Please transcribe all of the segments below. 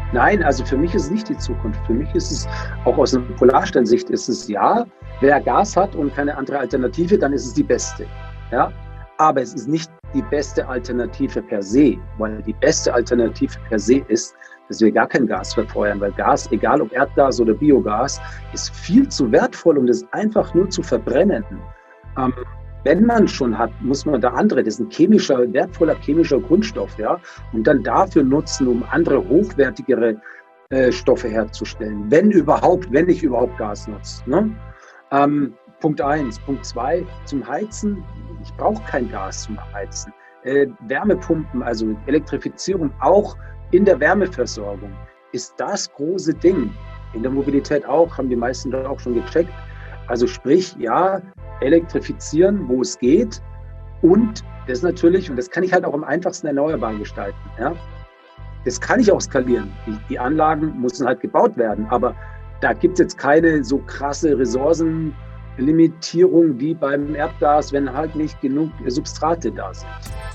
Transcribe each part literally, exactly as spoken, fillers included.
Nein, also für mich ist es nicht die Zukunft. Für mich ist es, auch aus einer Polarsternsicht, ist es ja, wer Gas hat und keine andere Alternative, dann ist es die beste. Ja? Aber es ist nicht die beste Alternative per se, weil die beste Alternative per se ist, dass wir gar kein Gas verfeuern, weil Gas, egal ob Erdgas oder Biogas, ist viel zu wertvoll, um das einfach nur zu verbrennen. Ähm, wenn man schon hat, muss man da andere, das ist ein chemischer, wertvoller chemischer Grundstoff, ja, und dann dafür nutzen, um andere hochwertigere äh, Stoffe herzustellen, wenn überhaupt, wenn ich überhaupt Gas nutze. Ne? Ähm, Punkt eins. Punkt zwei, zum Heizen, ich brauche kein Gas zum Heizen. Äh, Wärmepumpen, also Elektrifizierung auch in der Wärmeversorgung ist das große Ding. In der Mobilität auch, haben die meisten da auch schon gecheckt. Also sprich, ja, elektrifizieren, wo es geht. Und das natürlich, und das kann ich halt auch am einfachsten erneuerbar gestalten. Ja? Das kann ich auch skalieren. Die, die Anlagen müssen halt gebaut werden. Aber da gibt es jetzt keine so krasse Ressourcenlimitierung wie beim Erdgas, wenn halt nicht genug Substrate da sind.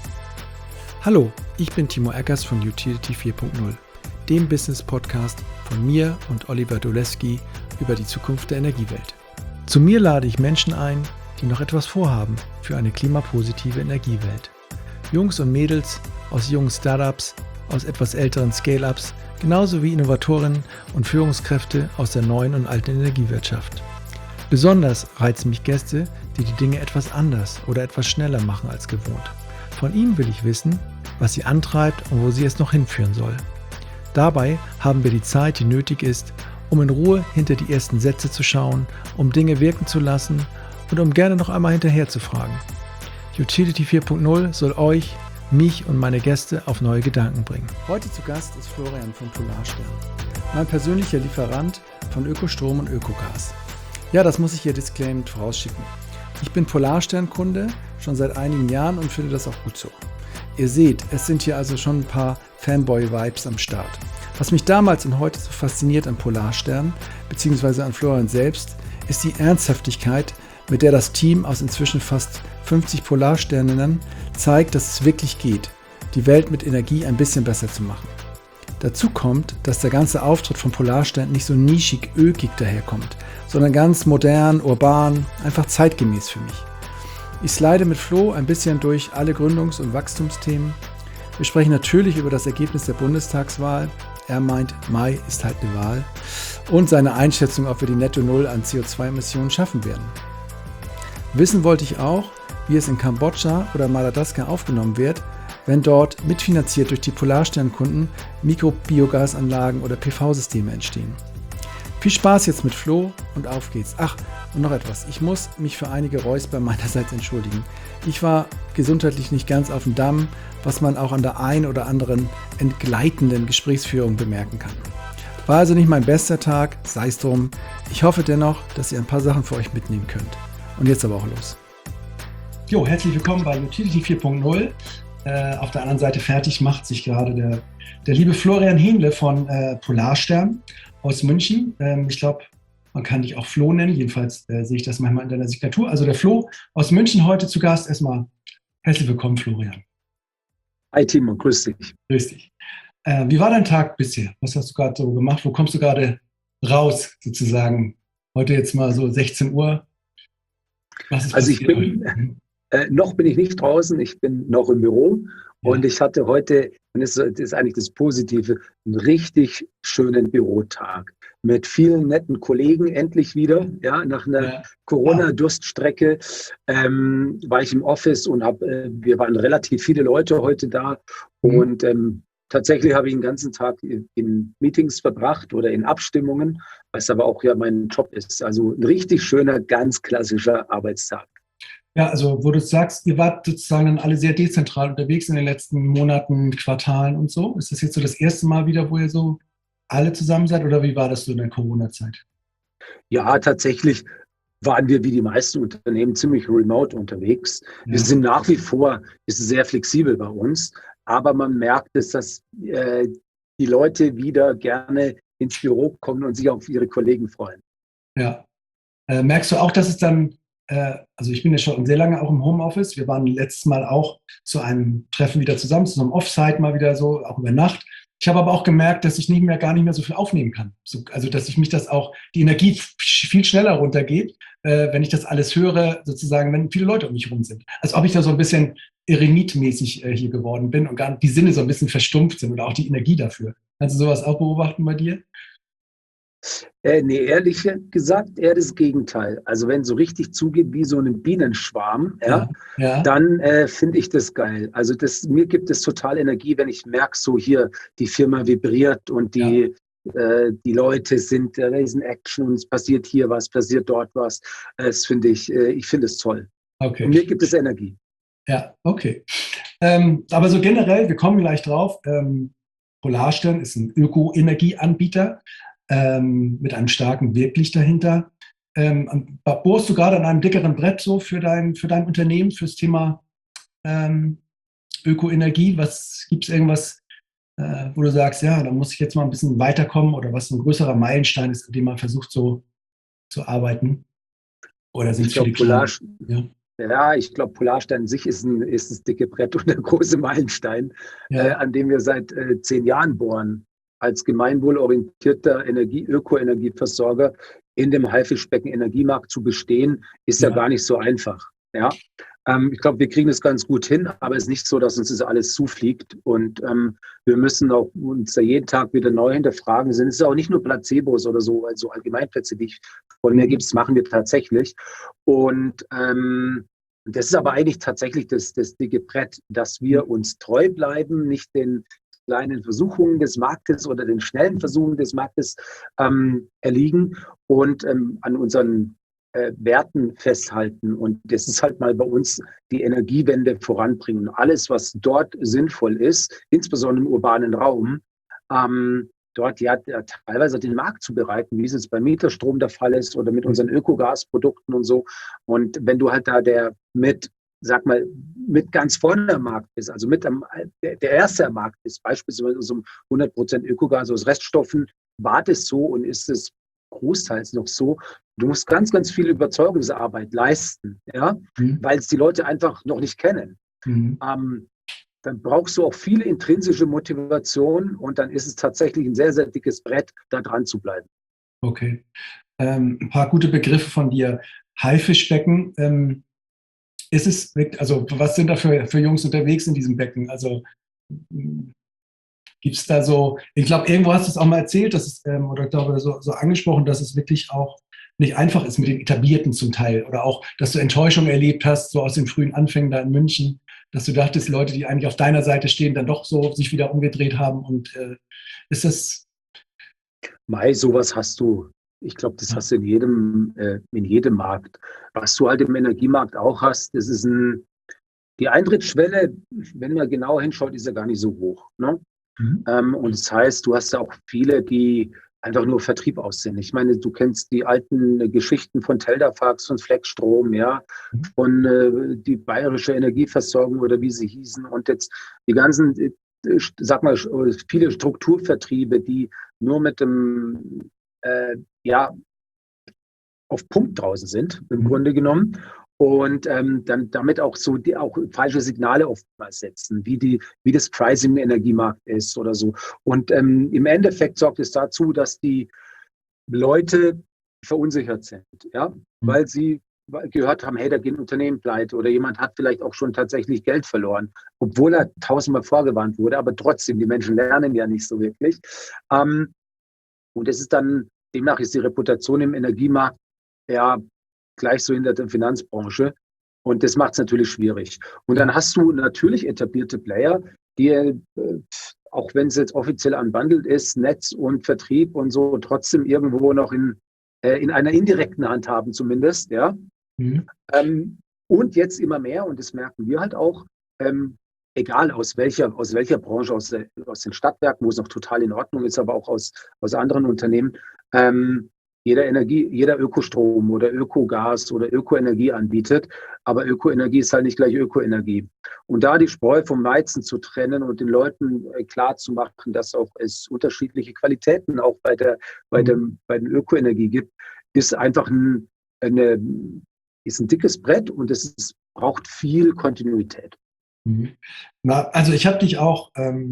Hallo, ich bin Timo Eckers von Utility vier Punkt null, dem Business-Podcast von mir und Oliver Doleski über die Zukunft der Energiewelt. Zu mir lade ich Menschen ein, die noch etwas vorhaben für eine klimapositive Energiewelt. Jungs und Mädels aus jungen Startups, aus etwas älteren Scale-Ups, genauso wie Innovatorinnen und Führungskräfte aus der neuen und alten Energiewirtschaft. Besonders reizen mich Gäste, die die Dinge etwas anders oder etwas schneller machen als gewohnt. Von ihnen will ich wissen, was sie antreibt und wo sie es noch hinführen soll. Dabei haben wir die Zeit, die nötig ist, um in Ruhe hinter die ersten Sätze zu schauen, um Dinge wirken zu lassen und um gerne noch einmal hinterher zu fragen. Utility vier Punkt null soll euch, mich und meine Gäste auf neue Gedanken bringen. Heute zu Gast ist Florian von Polarstern, mein persönlicher Lieferant von Ökostrom und Ökogas. Ja, das muss ich hier disclaimend vorausschicken. Ich bin Polarstern-Kunde schon seit einigen Jahren und finde das auch gut so. Ihr seht, es sind hier also schon ein paar Fanboy-Vibes am Start. Was mich damals und heute so fasziniert an Polarstern, beziehungsweise an Florian selbst, ist die Ernsthaftigkeit, mit der das Team aus inzwischen fast fünfzig Polarsterninnen zeigt, dass es wirklich geht, die Welt mit Energie ein bisschen besser zu machen. Dazu kommt, dass der ganze Auftritt von Polarstern nicht so nischig, ökig daherkommt, sondern ganz modern, urban, einfach zeitgemäß für mich. Ich slide mit Flo ein bisschen durch alle Gründungs- und Wachstumsthemen. Wir sprechen natürlich über das Ergebnis der Bundestagswahl. Er meint, Mai ist halt eine Wahl. Und seine Einschätzung, ob wir die Netto Null an C O zwei Emissionen schaffen werden. Wissen wollte ich auch, wie es in Kambodscha oder Madagaskar aufgenommen wird, wenn dort mitfinanziert durch die Polarsternkunden Mikrobiogasanlagen oder P V-Systeme entstehen. Viel Spaß jetzt mit Flo und auf geht's. Ach, und noch etwas. Ich muss mich für einige Räusper meinerseits entschuldigen. Ich war gesundheitlich nicht ganz auf dem Damm, was man auch an der ein oder anderen entgleitenden Gesprächsführung bemerken kann. War also nicht mein bester Tag, sei es drum. Ich hoffe dennoch, dass ihr ein paar Sachen für euch mitnehmen könnt. Und jetzt aber auch los. Jo, herzlich willkommen bei Utility vier Punkt null. Äh, auf der anderen Seite fertig macht sich gerade der, der liebe Florian Hähnle von äh, Polarstern aus München. Ähm, ich glaube, man kann dich auch Flo nennen. Jedenfalls äh, sehe ich das manchmal in deiner Signatur. Also der Flo aus München heute zu Gast. Erstmal herzlich willkommen, Florian. Hi Timo, grüß dich. Grüß dich. Äh, wie war dein Tag bisher? Was hast du gerade so gemacht? Wo kommst du gerade raus, sozusagen? Heute jetzt mal so sechzehn Uhr. Was ist also ich passiert? bin, äh, noch bin ich nicht draußen, ich bin noch im Büro. Ja. Und ich hatte heute, und das ist, das ist eigentlich das Positive, einen richtig schönen Bürotag. Mit vielen netten Kollegen endlich wieder, ja, nach einer ja. Corona-Durststrecke ähm, war ich im Office und hab, äh, wir waren relativ viele Leute heute da. Mhm. Und ähm, tatsächlich habe ich den ganzen Tag in Meetings verbracht oder in Abstimmungen, was aber auch ja mein Job ist. Also ein richtig schöner, ganz klassischer Arbeitstag. Ja, also wo du sagst, ihr wart sozusagen dann alle sehr dezentral unterwegs in den letzten Monaten, Quartalen und so. Ist das jetzt so das erste Mal wieder, wo ihr so alle zusammen seid oder wie war das so in der Corona-Zeit? Ja, tatsächlich waren wir wie die meisten Unternehmen ziemlich remote unterwegs. Ja. Wir sind nach wie vor, ist sehr flexibel bei uns, aber man merkt es, dass äh, die Leute wieder gerne ins Büro kommen und sich auf ihre Kollegen freuen. Ja. Äh, merkst du auch, dass es dann also ich bin ja schon sehr lange auch im Homeoffice. Wir waren letztes Mal auch zu einem Treffen wieder zusammen, zu so einem Offsite mal wieder so, auch über Nacht. Ich habe aber auch gemerkt, dass ich nicht mehr, gar nicht mehr so viel aufnehmen kann. So, also, dass ich mich das auch, die Energie viel schneller runtergeht, äh, wenn ich das alles höre, sozusagen, wenn viele Leute um mich herum sind. Als ob ich da so ein bisschen eremitmäßig äh, hier geworden bin und gar nicht, die Sinne so ein bisschen verstumpft sind oder auch die Energie dafür. Kannst du sowas auch beobachten bei dir? Äh, nee, ehrlich gesagt, eher das Gegenteil. Also wenn so richtig zugeht wie so ein Bienenschwarm, ja, Ja, ja, dann äh, finde ich das geil. Also das, mir gibt es total Energie, wenn ich merke, so hier, die Firma vibriert und ja, die, äh, die Leute sind, äh, da ist ein Action und es passiert hier was, passiert dort was. Äh, Das finde ich, äh, ich finde es toll. okay. Und mir gibt es Energie. Ja, okay. Ähm, aber so generell, wir kommen gleich drauf, ähm, Polarstern ist ein Öko-Energieanbieter ähm, mit einem starken Wirklicht dahinter. Ähm, bohrst du gerade an einem dickeren Brett so für dein, für dein Unternehmen, fürs Thema ähm, Ökoenergie? Was gibt es irgendwas, äh, wo du sagst, ja, da muss ich jetzt mal ein bisschen weiterkommen oder was ein größerer Meilenstein ist, an dem man versucht so zu arbeiten? Oder sind Ich es viele glaube, Polar, kleine? Ja, ja, ich glaube, Polarstern an sich ist ein, ist das dicke Brett und der große Meilenstein, äh, ja, an dem wir seit äh, zehn Jahren bohren. Als gemeinwohlorientierter Energie, Ökoenergieversorger in dem Haifischbecken-Energiemarkt zu bestehen, ist ja ja, gar nicht so einfach. Ja? Ähm, ich glaube, wir kriegen es ganz gut hin, aber es ist nicht so, dass uns das alles zufliegt. Und ähm, wir müssen auch uns da jeden Tag wieder neu hinterfragen. Es sind auch nicht nur Placebos oder so, also Allgemeinplätze, die ich von mir gibt, das machen wir tatsächlich. Und ähm, das ist aber eigentlich tatsächlich das, das dicke Brett, dass wir uns treu bleiben, nicht den kleinen Versuchungen des Marktes oder den schnellen Versuchen des Marktes ähm, erliegen und ähm, an unseren äh, Werten festhalten. Und das ist halt mal bei uns die Energiewende voranbringen. Alles, was dort sinnvoll ist, insbesondere im urbanen Raum, ähm, dort ja, ja teilweise den Markt zu bereiten, wie es jetzt beim Mieterstrom der Fall ist oder mit unseren Ökogasprodukten und so. Und wenn du halt da der mit, sag mal, mit ganz vorne am Markt bist, also mit am, der, der erste am Markt ist, beispielsweise so hundert Prozent Ökogas aus Reststoffen, war das so und ist es großteils noch so. Du musst ganz, ganz viel Überzeugungsarbeit leisten, ja, mhm. weil es die Leute einfach noch nicht kennen. Mhm. Ähm, dann brauchst du auch viele intrinsische Motivation und dann ist es tatsächlich ein sehr, sehr dickes Brett, da dran zu bleiben. Okay. Ähm, ein paar gute Begriffe von dir. Haifischbecken. Ähm, ist es, also was sind da für, für Jungs unterwegs in diesem Becken? Also gibt es da so, ich glaube, irgendwo hast du es auch mal erzählt, dass es, ähm, oder glaube so, so angesprochen, dass es wirklich auch nicht einfach ist mit den Etablierten zum Teil. Oder auch, dass du Enttäuschung erlebt hast, so aus den frühen Anfängen da in München, dass du dachtest, Leute, die eigentlich auf deiner Seite stehen, dann doch so sich wieder umgedreht haben. Und äh, ist das. Mai, sowas hast du. Ich glaube, das Ja. hast du in jedem, äh, in jedem Markt. Was du halt im Energiemarkt auch hast, das ist ein, die Eintrittsschwelle, wenn man genau hinschaut, ist ja gar nicht so hoch. Ne? Mhm. Ähm, und das heißt, du hast ja auch viele, die einfach nur Vertrieb aussehen. Ich meine, du kennst die alten äh, Geschichten von Teldafax, von Flexstrom, ja, von äh, die bayerische Energieversorgung oder wie sie hießen. Und jetzt die ganzen, äh, sag mal, viele Strukturvertriebe, die nur mit dem, äh, ja, auf Pump draußen sind, im Mhm. Grunde genommen. Und ähm, dann damit auch so die auch falsche Signale oftmals setzen, wie, die, wie das Pricing im Energiemarkt ist oder so. Und ähm, im Endeffekt sorgt es dazu, dass die Leute verunsichert sind, ja, Mhm. weil sie gehört haben, hey, da geht ein Unternehmen pleite oder jemand hat vielleicht auch schon tatsächlich Geld verloren, obwohl er tausendmal vorgewarnt wurde, aber trotzdem, die Menschen lernen ja nicht so wirklich. Ähm, und es ist dann, demnach ist die Reputation im Energiemarkt ja gleich so hinter der Finanzbranche. Und das macht es natürlich schwierig. Und dann hast du natürlich etablierte Player, die, äh, auch wenn es jetzt offiziell unbundled ist, Netz und Vertrieb und so, trotzdem irgendwo noch in, äh, in einer indirekten Hand haben zumindest. Ja. Mhm. Ähm, und jetzt immer mehr, und das merken wir halt auch, ähm, egal aus welcher, aus welcher Branche, aus, der, aus den Stadtwerken, wo es noch total in Ordnung ist, aber auch aus, aus anderen Unternehmen, ähm, jeder Energie, jeder Ökostrom oder Ökogas oder Ökoenergie anbietet. Aber Ökoenergie ist halt nicht gleich Ökoenergie. Und da die Spreu vom Weizen zu trennen und den Leuten klar zu machen, dass auch es unterschiedliche Qualitäten auch bei der, bei dem, bei der Ökoenergie gibt, ist einfach ein, eine, ist ein dickes Brett und es ist, braucht viel Kontinuität. Mhm. Na, also ich habe dich auch ähm,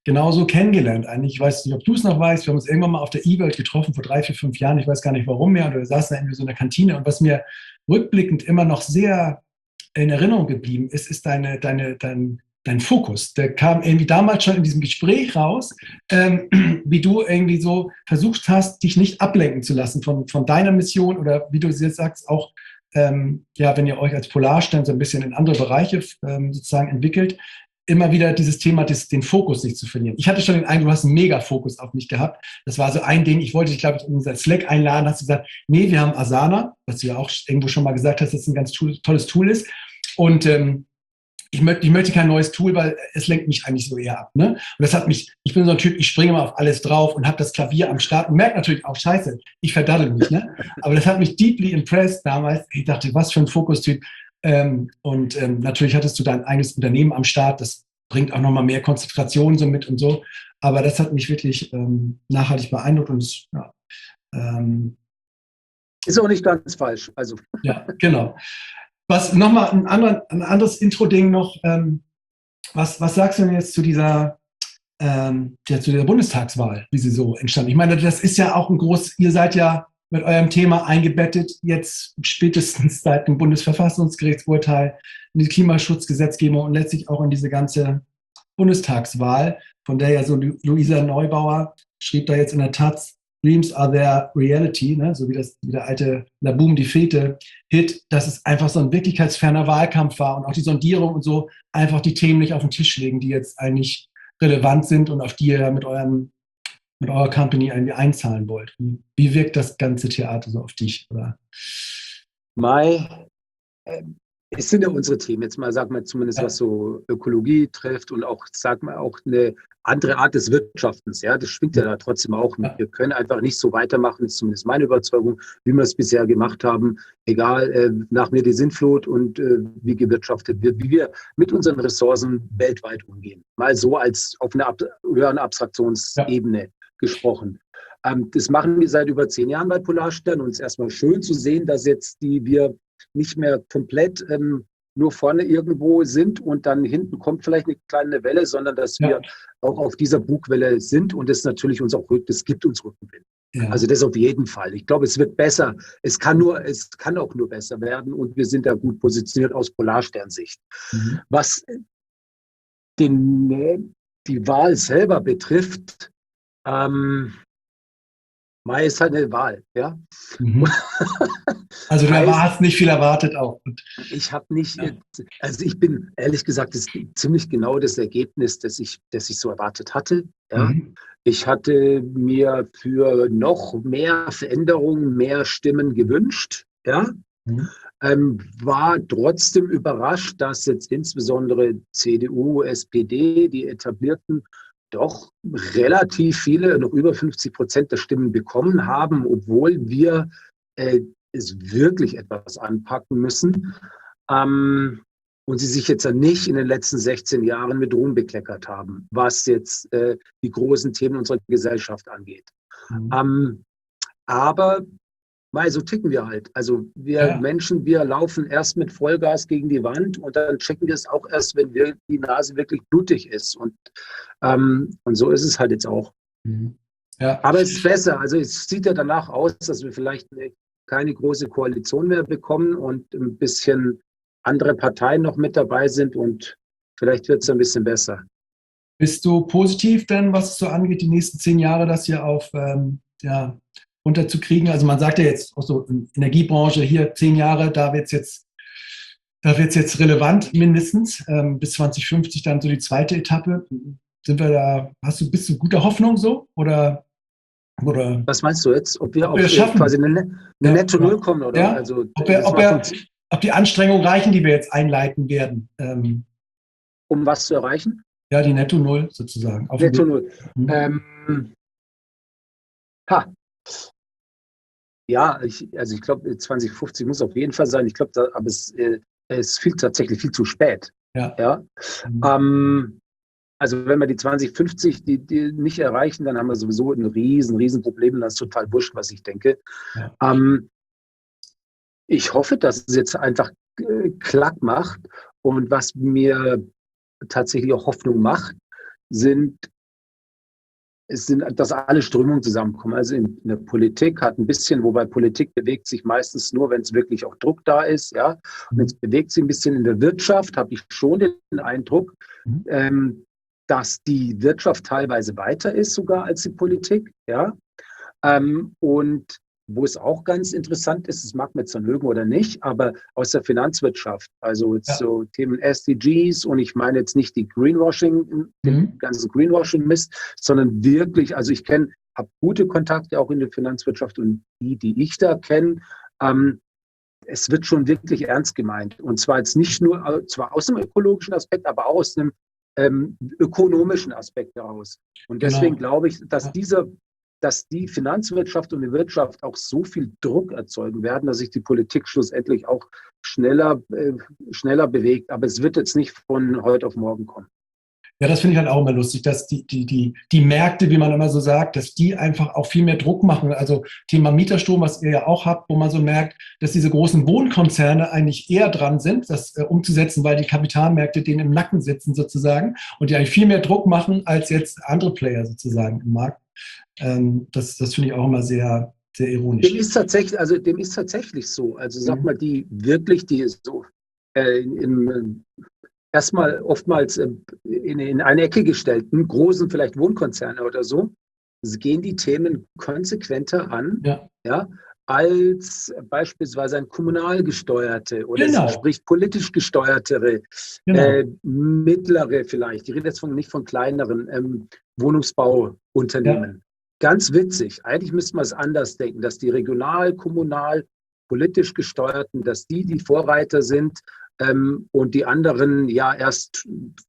genauso kennengelernt eigentlich. Ich weiß nicht, ob du es noch weißt. Wir haben uns irgendwann mal auf der E-Welt getroffen vor drei, vier, fünf Jahren. Ich weiß gar nicht warum mehr. Oder wir saßen da irgendwie so in der Kantine. Und was mir rückblickend immer noch sehr in Erinnerung geblieben ist, ist deine, deine, dein, dein Fokus. Der kam irgendwie damals schon in diesem Gespräch raus, ähm, wie du irgendwie so versucht hast, dich nicht ablenken zu lassen von, von deiner Mission oder wie du es jetzt sagst, auch ähm, ja, wenn ihr euch als Polarstern so ein bisschen in andere Bereiche ähm, sozusagen entwickelt, immer wieder dieses Thema, des, den Fokus nicht zu verlieren. Ich hatte schon den Eindruck, du hast einen Mega-Fokus auf mich gehabt. Das war so ein Ding, ich wollte dich, glaube ich, in unser Slack einladen, hast du gesagt, nee, wir haben Asana, was du ja auch irgendwo schon mal gesagt hast, dass es ein ganz tool, tolles Tool ist. Und ähm, ich, möchte, ich möchte kein neues Tool, weil es lenkt mich eigentlich so eher ab. Ne? Und das hat mich, ich bin so ein Typ, ich springe mal auf alles drauf und habe das Klavier am Start und merke natürlich auch, scheiße, ich verdaddel mich. Ne? Aber das hat mich deeply impressed damals. Ich dachte, was für ein Fokustyp. Ähm, und ähm, natürlich hattest du dein eigenes Unternehmen am Start, das bringt auch nochmal mehr Konzentration so mit und so. Aber das hat mich wirklich ähm, nachhaltig beeindruckt und es, ja, ähm, ist auch nicht ganz falsch. Also. Ja, genau. Was nochmal ein, anderen, ein anderes Intro-Ding noch, ähm, was, was sagst du denn jetzt zu dieser, ähm, ja, zu der Bundestagswahl, wie sie so entstand? Ich meine, das ist ja auch ein groß, ihr seid ja mit eurem Thema eingebettet, jetzt spätestens seit dem Bundesverfassungsgerichtsurteil in die Klimaschutzgesetzgebung und letztlich auch in diese ganze Bundestagswahl, von der ja so Luisa Neubauer schrieb da jetzt in der Taz, Dreams are their reality, ne? So wie, das, wie der alte La Boom die Fete Hit, dass es einfach so ein wirklichkeitsferner Wahlkampf war und auch die Sondierung und so einfach die Themen nicht auf den Tisch legen, die jetzt eigentlich relevant sind und auf die ihr mit eurem mit eurer Company irgendwie einzahlen wollt. Wie wirkt das ganze Theater so auf dich? Oder? Mai, äh, es sind ja unsere Themen, jetzt mal, sag mal, zumindest ja. was so Ökologie trifft und auch, sag mal, auch eine andere Art des Wirtschaftens, ja, das schwingt ja da trotzdem auch mit. Ja. Wir können einfach nicht so weitermachen, ist zumindest meine Überzeugung, wie wir es bisher gemacht haben, egal, äh, nach mir die Sintflut und äh, wie gewirtschaftet wird, wie wir mit unseren Ressourcen weltweit umgehen. Mal so als auf einer ab- höheren Abstraktionsebene ja. gesprochen. Ähm, das machen wir seit über zehn Jahren bei Polarstern und es ist erstmal schön zu sehen, dass jetzt die wir nicht mehr komplett ähm, nur vorne irgendwo sind und dann hinten kommt vielleicht eine kleine Welle, sondern dass ja. wir auch auf dieser Bugwelle sind und es natürlich uns auch rückt, es gibt uns Rückenwind. Ja. Also das auf jeden Fall. Ich glaube, es wird besser. Es kann nur, es kann auch nur besser werden und wir sind da gut positioniert aus Polarsternsicht. Mhm. Was den, die Wahl selber betrifft, ähm, Mai ist halt eine Wahl, ja. Mhm. Also du hast nicht viel erwartet auch. Ich habe nicht, ja. also ich bin ehrlich gesagt, das ist ziemlich genau das Ergebnis, das ich, das ich so erwartet hatte. Ja. Mhm. Ich hatte mir für noch mehr Veränderungen, mehr Stimmen gewünscht, ja. Mhm. Ähm, war trotzdem überrascht, dass jetzt insbesondere C D U, S P D, die etablierten, doch relativ viele, noch über fünfzig Prozent der Stimmen bekommen haben, obwohl wir äh, es wirklich etwas anpacken müssen. Ähm, und sie sich jetzt nicht in den letzten sechzehn Jahren mit Ruhm bekleckert haben, was jetzt äh, die großen Themen unserer Gesellschaft angeht. Mhm. Ähm, aber weil so ticken wir halt. Also wir ja. Menschen, wir laufen erst mit Vollgas gegen die Wand und dann checken wir es auch erst, wenn wir, die Nase wirklich blutig ist. Und, ähm, und so ist es halt jetzt auch. Mhm. Ja. Aber es ist besser. Also es sieht ja danach aus, dass wir vielleicht eine, keine große Koalition mehr bekommen und ein bisschen andere Parteien noch mit dabei sind und vielleicht wird es ein bisschen besser. Bist du positiv denn, was es so angeht, die nächsten zehn Jahre, das hier auf ähm, ja, runterzukriegen? Also man sagt ja jetzt auch so in Energiebranche, hier zehn Jahre, da wird es jetzt, da wird's jetzt relevant mindestens, ähm, bis zwanzig fünfzig dann so die zweite Etappe. Sind wir da, hast du, bist du guter Hoffnung so? Oder, oder was meinst du jetzt? Ob wir, ob wir auf schaffen? quasi eine, eine ja, Netto Null kommen? Oder? Ja? Also, ob, wir, ob, wir, ob die Anstrengungen reichen, die wir jetzt einleiten werden? Ähm, um was zu erreichen? Ja, die Netto Null sozusagen. Auf Netto Null. Mhm. Ähm, ha. Ja, ich, also ich glaube, zwanzig fünfzig muss auf jeden Fall sein. Ich glaube, aber es, äh, es ist viel, tatsächlich viel zu spät. Ja. Ja? Mhm. Ähm, also wenn wir die zwanzig fünfzig die, die nicht erreichen, dann haben wir sowieso ein riesen, riesen Problem. Das ist total wurscht, was ich denke. Ja. Ähm, ich hoffe, dass es jetzt einfach äh, Klack macht. Und was mir tatsächlich auch Hoffnung macht, sind es sind, dass alle Strömungen zusammenkommen. Also in, in der Politik hat ein bisschen, wobei Politik bewegt sich meistens nur, wenn es wirklich auch Druck da ist. Ja, und jetzt bewegt sich ein bisschen in der Wirtschaft, habe ich schon den Eindruck, Mhm. ähm, dass die Wirtschaft teilweise weiter ist sogar als die Politik. Ja, ähm, und wo es auch ganz interessant ist, das mag man jetzt dann mögen oder nicht, aber aus der Finanzwirtschaft, also jetzt Ja. so Themen S D Gs, und ich meine jetzt nicht die Greenwashing, den Mhm. ganzen Greenwashing-Mist, sondern wirklich, also ich kenne, habe gute Kontakte auch in der Finanzwirtschaft, und die, die ich da kenne, ähm, es wird schon wirklich ernst gemeint. Und zwar jetzt nicht nur, äh, zwar aus dem ökologischen Aspekt, aber auch aus dem ähm, ökonomischen Aspekt heraus. Und deswegen Genau. glaube ich, dass Ja. dieser dass die Finanzwirtschaft und die Wirtschaft auch so viel Druck erzeugen werden, dass sich die Politik schlussendlich auch schneller, äh, schneller bewegt. Aber es wird jetzt nicht von heute auf morgen kommen. Ja, das finde ich halt auch immer lustig, dass die, die, die, die Märkte, wie man immer so sagt, dass die einfach auch viel mehr Druck machen. Also Thema Mieterstrom, was ihr ja auch habt, wo man so merkt, dass diese großen Wohnkonzerne eigentlich eher dran sind, das äh, umzusetzen, weil die Kapitalmärkte denen im Nacken sitzen sozusagen und die eigentlich viel mehr Druck machen als jetzt andere Player sozusagen im Markt. Ähm, das das finde ich auch immer sehr, sehr ironisch. Dem ist tatsächlich, also dem ist tatsächlich so. Also sag Mhm. mal, die wirklich, die ist so äh, in, in, erstmal oftmals äh, in, in eine Ecke gestellten, großen vielleicht Wohnkonzerne oder so, gehen die Themen konsequenter an, Ja, ja, als beispielsweise ein kommunal gesteuerte oder genau, sprich politisch gesteuertere, genau. äh, mittlere vielleicht, ich rede jetzt von, nicht von kleineren ähm, Wohnungsbauunternehmen. Ja, Ganz witzig, eigentlich müsste man es anders denken, dass die regional, kommunal, politisch gesteuerten, dass die die Vorreiter sind, ähm, und die anderen ja erst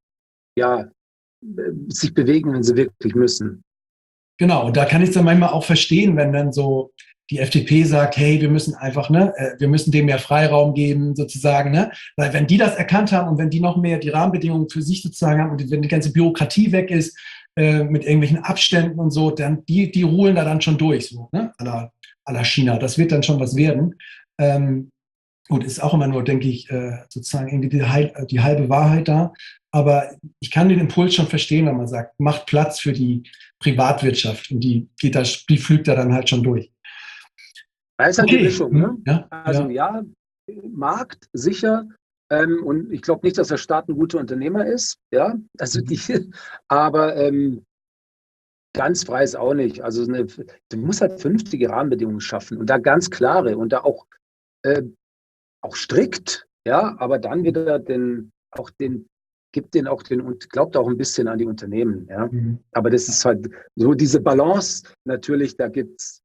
ja, äh, sich bewegen, wenn sie wirklich müssen. genau. Und da kann ich es dann manchmal auch verstehen, wenn dann so die F D P sagt, hey, wir müssen einfach, ne, äh, wir müssen dem mehr Freiraum geben, sozusagen, ne? Weil wenn die das erkannt haben und wenn die noch mehr die Rahmenbedingungen für sich sozusagen haben und wenn die ganze Bürokratie weg ist, äh, mit irgendwelchen Abständen und so, dann die, die ruhen da dann schon durch, so, ne? À la, à la China. Das wird dann schon was werden. Ähm, gut, ist auch immer nur, denke ich, äh, sozusagen irgendwie die, Heil, die halbe Wahrheit da. Aber ich kann den Impuls schon verstehen, wenn man sagt, macht Platz für die Privatwirtschaft und die geht da, die flügt da dann halt schon durch. Da ist halt die Okay. Mischung, ne? Hm, ja, Also ja. ja, Markt sicher, ähm, und ich glaube nicht, dass der Staat ein guter Unternehmer ist, ja, also die, aber ähm, ganz frei ist auch nicht. Also eine, du musst halt vernünftige Rahmenbedingungen schaffen und da ganz klare und da auch, äh, auch strikt, ja, aber dann wieder den, auch den, gibt den auch den und glaubt auch ein bisschen an die Unternehmen, ja. Mhm. Aber das ist halt so diese Balance, natürlich, da gibt es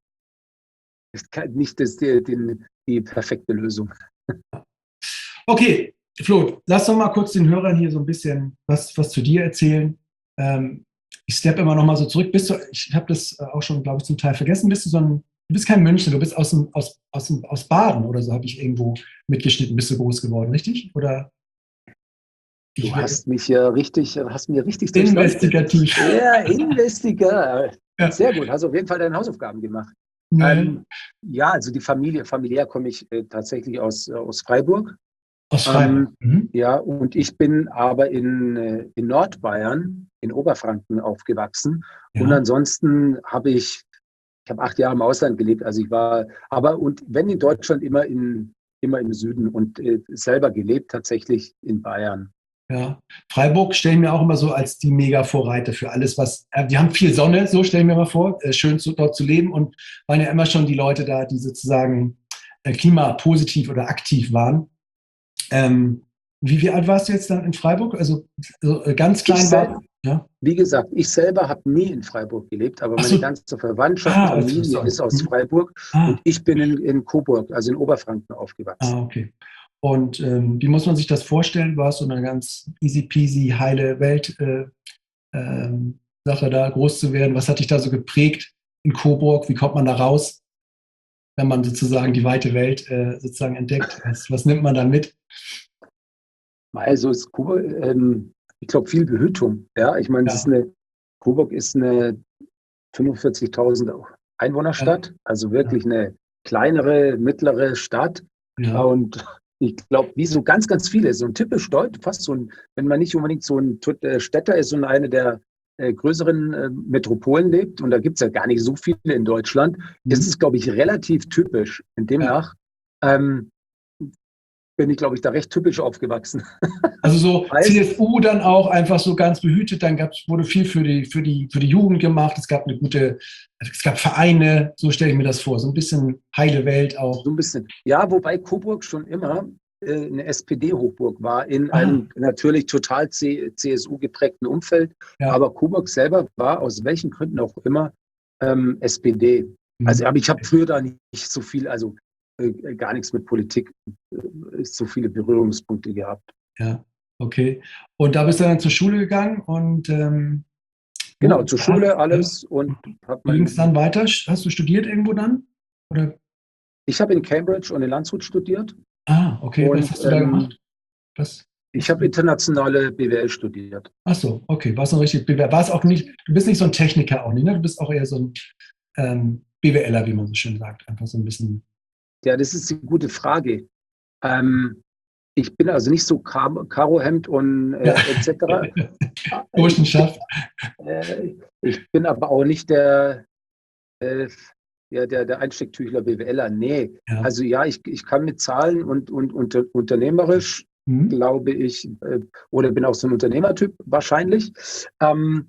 nicht das, die, die, die perfekte Lösung. Okay, Flo, lass doch mal kurz den Hörern hier so ein bisschen was, was zu dir erzählen. Ähm, ich steppe immer noch mal so zurück. Bist du, ich habe das auch schon, glaube ich, zum Teil vergessen. Bist du so ein, du bist kein Münchner, du bist aus, dem, aus, aus, dem, aus Baden oder so, habe ich irgendwo mitgeschnitten, bist du groß geworden, richtig? Oder Du ich hast mich ja richtig, hast mir richtig investigativ. Ja, Investigator. Ja. Sehr gut, hast auf jeden Fall deine Hausaufgaben gemacht. Ja. Ähm, ja, also die Familie, familiär komme ich äh, tatsächlich aus, äh, aus Freiburg. Aus Freiburg. Ähm, Mhm. ja, und ich bin aber in, äh, in Nordbayern, in Oberfranken aufgewachsen. Ja. Und ansonsten habe ich, ich habe acht Jahre im Ausland gelebt. Also ich war, aber und wenn in Deutschland immer in, immer im Süden und äh, selber gelebt tatsächlich in Bayern. Ja, Freiburg stellen wir auch immer so als die Mega-Vorreiter für alles, was, äh, die haben viel Sonne, so stellen wir mal vor, äh, schön zu, dort zu leben und waren ja immer schon die Leute da, die sozusagen äh, klimapositiv oder aktiv waren. Ähm, wie, wie alt warst du jetzt dann in Freiburg? Also so, äh, ganz klein Ich war, sel- ja? Wie gesagt, ich selber habe nie in Freiburg gelebt, aber Ach meine so, ganze Verwandtschaft, ah, also, Familie sorry. ist aus Mhm. Freiburg Ah, und ich bin in, in Coburg, also in Oberfranken aufgewachsen. ah, okay. Und ähm, wie muss man sich das vorstellen? War es so eine ganz easy peasy, heile Welt, äh, ähm, Sache da groß zu werden? Was hat dich da so geprägt in Coburg? Wie kommt man da raus, wenn man sozusagen die weite Welt äh, sozusagen entdeckt? Was, was nimmt man da mit? Also ist Coburg, ähm, ich glaube, viel Behütung. Ja, ich meine, es ist Ja, eine, Coburg ist eine fünfundvierzigtausend ja, Einwohnerstadt, also ja, wirklich eine kleinere, mittlere Stadt. ja, Und ich glaube, wie so ganz, ganz viele, so ein typisch deutsch, fast so ein, wenn man nicht unbedingt so ein Tut- äh, Städter ist und eine der, äh, größeren äh, Metropolen lebt, und da gibt es ja gar nicht so viele in Deutschland, Mhm. ist es, glaube ich, relativ typisch. Und demnach ähm, bin ich, glaube ich, da recht typisch aufgewachsen. Also so Heißt, C S U dann auch einfach so ganz behütet, dann gab's, wurde viel für die, für, die, für die Jugend gemacht, es gab eine gute, es gab Vereine, so stelle ich mir das vor, so ein bisschen heile Welt auch. so ein bisschen. Ja, wobei Coburg schon immer äh, eine S P D-Hochburg war, in Ah. einem natürlich total C S U geprägten Umfeld. Ja. Aber Coburg selber war aus welchen Gründen auch immer ähm, S P D. Also, aber ich habe früher da nicht so viel, also äh, gar nichts mit Politik, äh, so viele Berührungspunkte gehabt. Ja, okay. Und da bist du dann zur Schule gegangen und ähm, Genau, wo- zur Schule alles und habe Wie ging es dann mein, weiter? Hast du studiert irgendwo dann? Oder? ich habe in Cambridge und in Landshut studiert Ah, okay. Was und hast du da ähm, gemacht? Was? ich habe internationale B W L studiert. Ach so, okay. War es noch richtig? War es auch nicht? Du bist nicht so ein Techniker auch nicht, ne? Du bist auch eher so ein ähm, BWLer, wie man so schön sagt. Einfach so ein bisschen. Ja, das ist eine gute Frage. Ähm, ich bin also nicht so Kar Karohemd und äh, Ja. et cetera. Burschenschaft. Äh, ich bin aber auch nicht der, äh, ja, der, der Einstecktüchler BWLer. Nee. Ja. Also ja, ich, ich kann mit Zahlen und, und, und unternehmerisch, Mhm. glaube ich, äh, oder bin auch so ein Unternehmertyp wahrscheinlich. Ähm,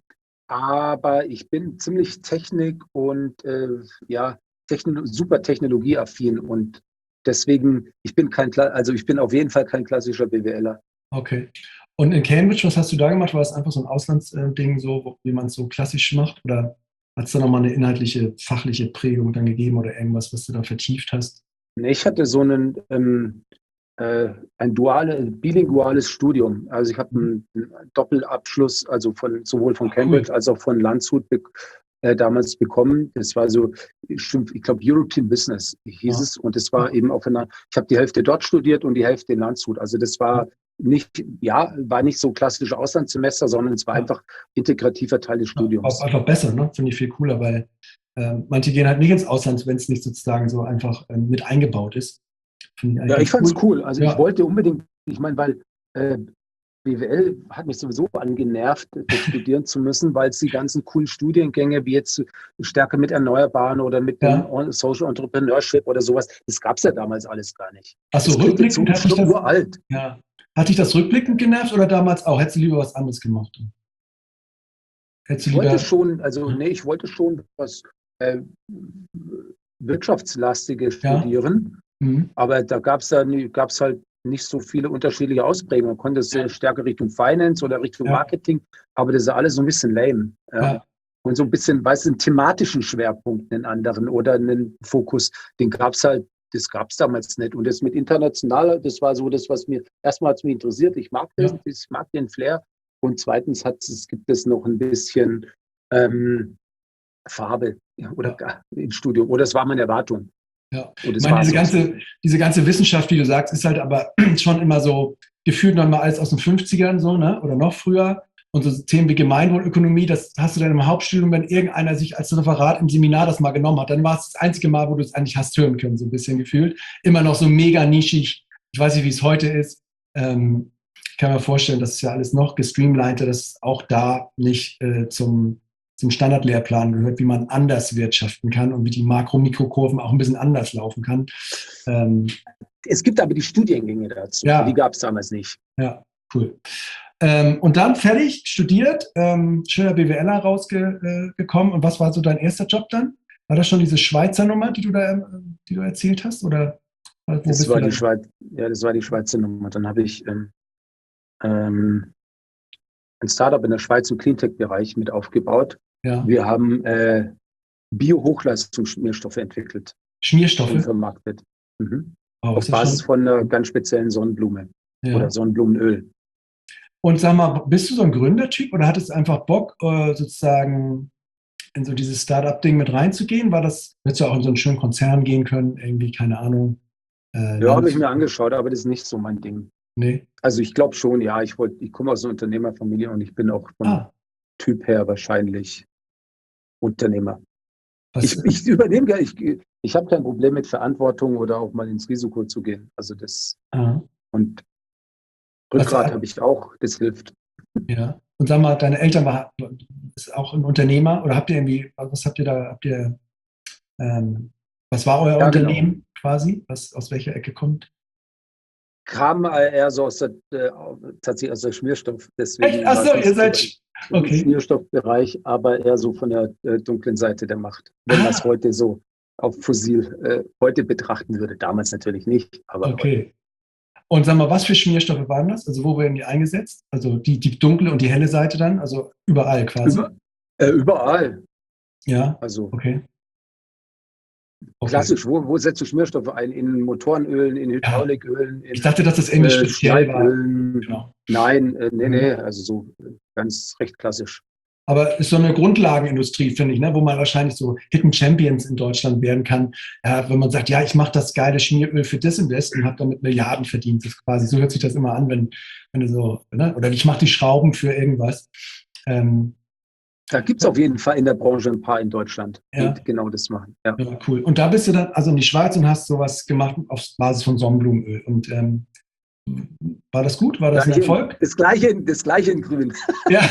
aber ich bin ziemlich Technik und äh, ja, Techno super technologieaffin, und deswegen, ich bin kein, Kla- also ich bin auf jeden Fall kein klassischer BWLer. Okay. Und in Cambridge, was hast du da gemacht? War es einfach so ein Auslandsding, so, wo- wie man es so klassisch macht? Oder hat es da nochmal eine inhaltliche, fachliche Prägung dann gegeben oder irgendwas, was du da vertieft hast? Nee, ich hatte so einen, ähm, äh, ein duales, bilinguales Studium. Also ich habe einen, einen Doppelabschluss, also von sowohl von Ach, cool. Cambridge als auch von Landshut be äh, damals bekommen. Das war so, stimmt, ich glaube European Business hieß Ja. es, und das war eben auf einer, ich habe die Hälfte dort studiert und die Hälfte in Landshut. Also das war nicht, ja, war nicht so klassische Auslandssemester, sondern es war Ja. einfach integrativer Teil des Ja, Studiums. auch einfach besser, ne? Finde ich viel cooler, weil ähm, manche gehen halt nicht ins Ausland, wenn es nicht sozusagen so einfach ähm, mit eingebaut ist. Finde ich eigentlich Ja, ich ganz fand es cool. Also Ja. ich wollte unbedingt, ich meine, weil äh, B W L hat mich sowieso angenervt, das studieren zu müssen, weil es die ganzen coolen Studiengänge wie jetzt stärker mit Erneuerbaren oder mit dem Ja. Social Entrepreneurship oder sowas, das gab es ja damals alles gar nicht. Achso, Das klingt jetzt so, rückblickend hat dich so das, uralt. ja. Hat dich das rückblickend genervt oder damals auch? Hättest du lieber was anderes gemacht? Hättest du Ich wollte lieber. schon, also nee, ich wollte schon was äh, Wirtschaftslastiges studieren, Mhm. aber da gab es ja nie- gab's halt nicht so viele unterschiedliche Ausprägungen. Man konnte es Ja. äh, stärker Richtung Finance oder Richtung Ja. Marketing, aber das ist ja alles so ein bisschen lame. Ja. Ja. Und so ein bisschen, weißt du, einen thematischen Schwerpunkt, einen anderen oder einen Fokus, den gab es halt, das gab es damals nicht. Und das mit internationaler, das war so das, was mir, erstmal hat es mich interessiert, ich mag das, Ja. ich mag den Flair. Und zweitens hat es, gibt es noch ein bisschen ähm, Farbe, ja, oder Ja. gar im Studium. Oder es war meine Erwartung. Ja. Und Ich es meine, war diese so. ganze, diese ganze Wissenschaft, wie du sagst, ist halt aber schon immer so gefühlt noch mal alles aus den fünfzigern so, ne? Oder noch früher. Und so Themen wie Gemeinwohlökonomie, das hast du dann im Hauptstudium, wenn irgendeiner sich als Referat im Seminar das mal genommen hat, dann war es das einzige Mal, wo du es eigentlich hast hören können, so ein bisschen gefühlt. Immer noch so mega nischig. Ich weiß nicht, wie es heute ist. Ähm, ich kann mir vorstellen, dass es ja alles noch gestreamliner, dass auch da nicht äh, zum zum Standardlehrplan gehört, wie man anders wirtschaften kann und wie die Makro-Mikrokurven auch ein bisschen anders laufen kann. Ähm, Es gibt aber die Studiengänge dazu. Ja. Die gab es damals nicht. ja, cool. Ähm, und dann fertig, studiert, ähm, schöner BWLer rausgekommen. Und was war so dein erster Job dann? War das schon diese Schweizer Nummer, die du da ähm, die du erzählt hast? Oder wo Das bist war du die dann? Schweiz, ja, das war die Schweizer Nummer. Dann habe ich ähm, ähm, ein Startup in der Schweiz im Cleantech-Bereich mit aufgebaut. Ja. Wir haben äh, Bio-Hochleistungsschmierstoffe entwickelt und Schmierstoffe? vermarktet. Mhm. Oh, Auf ist das Basis schon? von einer ganz speziellen Sonnenblume Ja. oder Sonnenblumenöl. Und sag mal, bist du so ein Gründertyp oder hattest du einfach Bock, äh, sozusagen in so dieses Startup-Ding mit reinzugehen? War das, hättest du auch in so einen schönen Konzern gehen können, irgendwie, keine Ahnung. Äh, Ja, habe ich Lanz- mir angeschaut, aber das ist nicht so mein Ding. Nee. Also ich glaube schon, ja, ich wollte, ich komme aus einer Unternehmerfamilie und ich bin auch vom Ah, Typ her wahrscheinlich Unternehmer. was, Ich, ich übernehme gar ich, ich habe kein Problem mit Verantwortung oder auch mal ins Risiko zu gehen. Also das ah, und Was- Rückgrat habe ich auch, das hilft. ja. Und sag mal, deine Eltern war ist auch ein Unternehmer oder habt ihr irgendwie, was habt ihr da, habt ihr, ähm, was war euer Ja, Unternehmen genau. quasi? Was, aus welcher Ecke kommt? Kam äh, eher so aus der, äh, tatsächlich aus der Schmierstoff, Echt? deswegen Ach war so, es ihr nicht so seid, im sch- okay. Schmierstoffbereich, aber eher so von der äh, dunklen Seite der Macht, wenn man es Ah, heute so auf Fossil äh, heute betrachten würde. Damals natürlich nicht, aber heute. okay. Und sag mal, was für Schmierstoffe waren das? Also wo werden die eingesetzt? Also die, die dunkle und die helle Seite dann? Also überall quasi? Über, äh, überall. Ja, Also okay, okay. klassisch, wo, wo setzt du Schmierstoffe ein? In Motorenölen, in Ja, Hydraulikölen, ich in dachte, dass das irgendwie äh, speziell war. Schleifölen? Genau. Nein, äh, nee, Mhm. nee, also so äh, ganz recht klassisch. Aber ist so eine Grundlagenindustrie, finde ich, ne, wo man wahrscheinlich so Hidden Champions in Deutschland werden kann. Ja, wenn man sagt, ja, ich mache das geile Schmieröl für das und das und habe damit Milliarden verdient. Das ist quasi, so hört sich das immer an, wenn, wenn du so, ne? Oder ich mache die Schrauben für irgendwas. Ähm, Da gibt es auf jeden Fall in der Branche ein paar in Deutschland, die ja, genau das machen. Ja. ja, cool. Und da bist du dann also in die Schweiz und hast sowas gemacht auf Basis von Sonnenblumenöl. Und ähm, war das gut? War das ein Gleiche in, Erfolg? das, gleiche, das gleiche in Grün. Ja.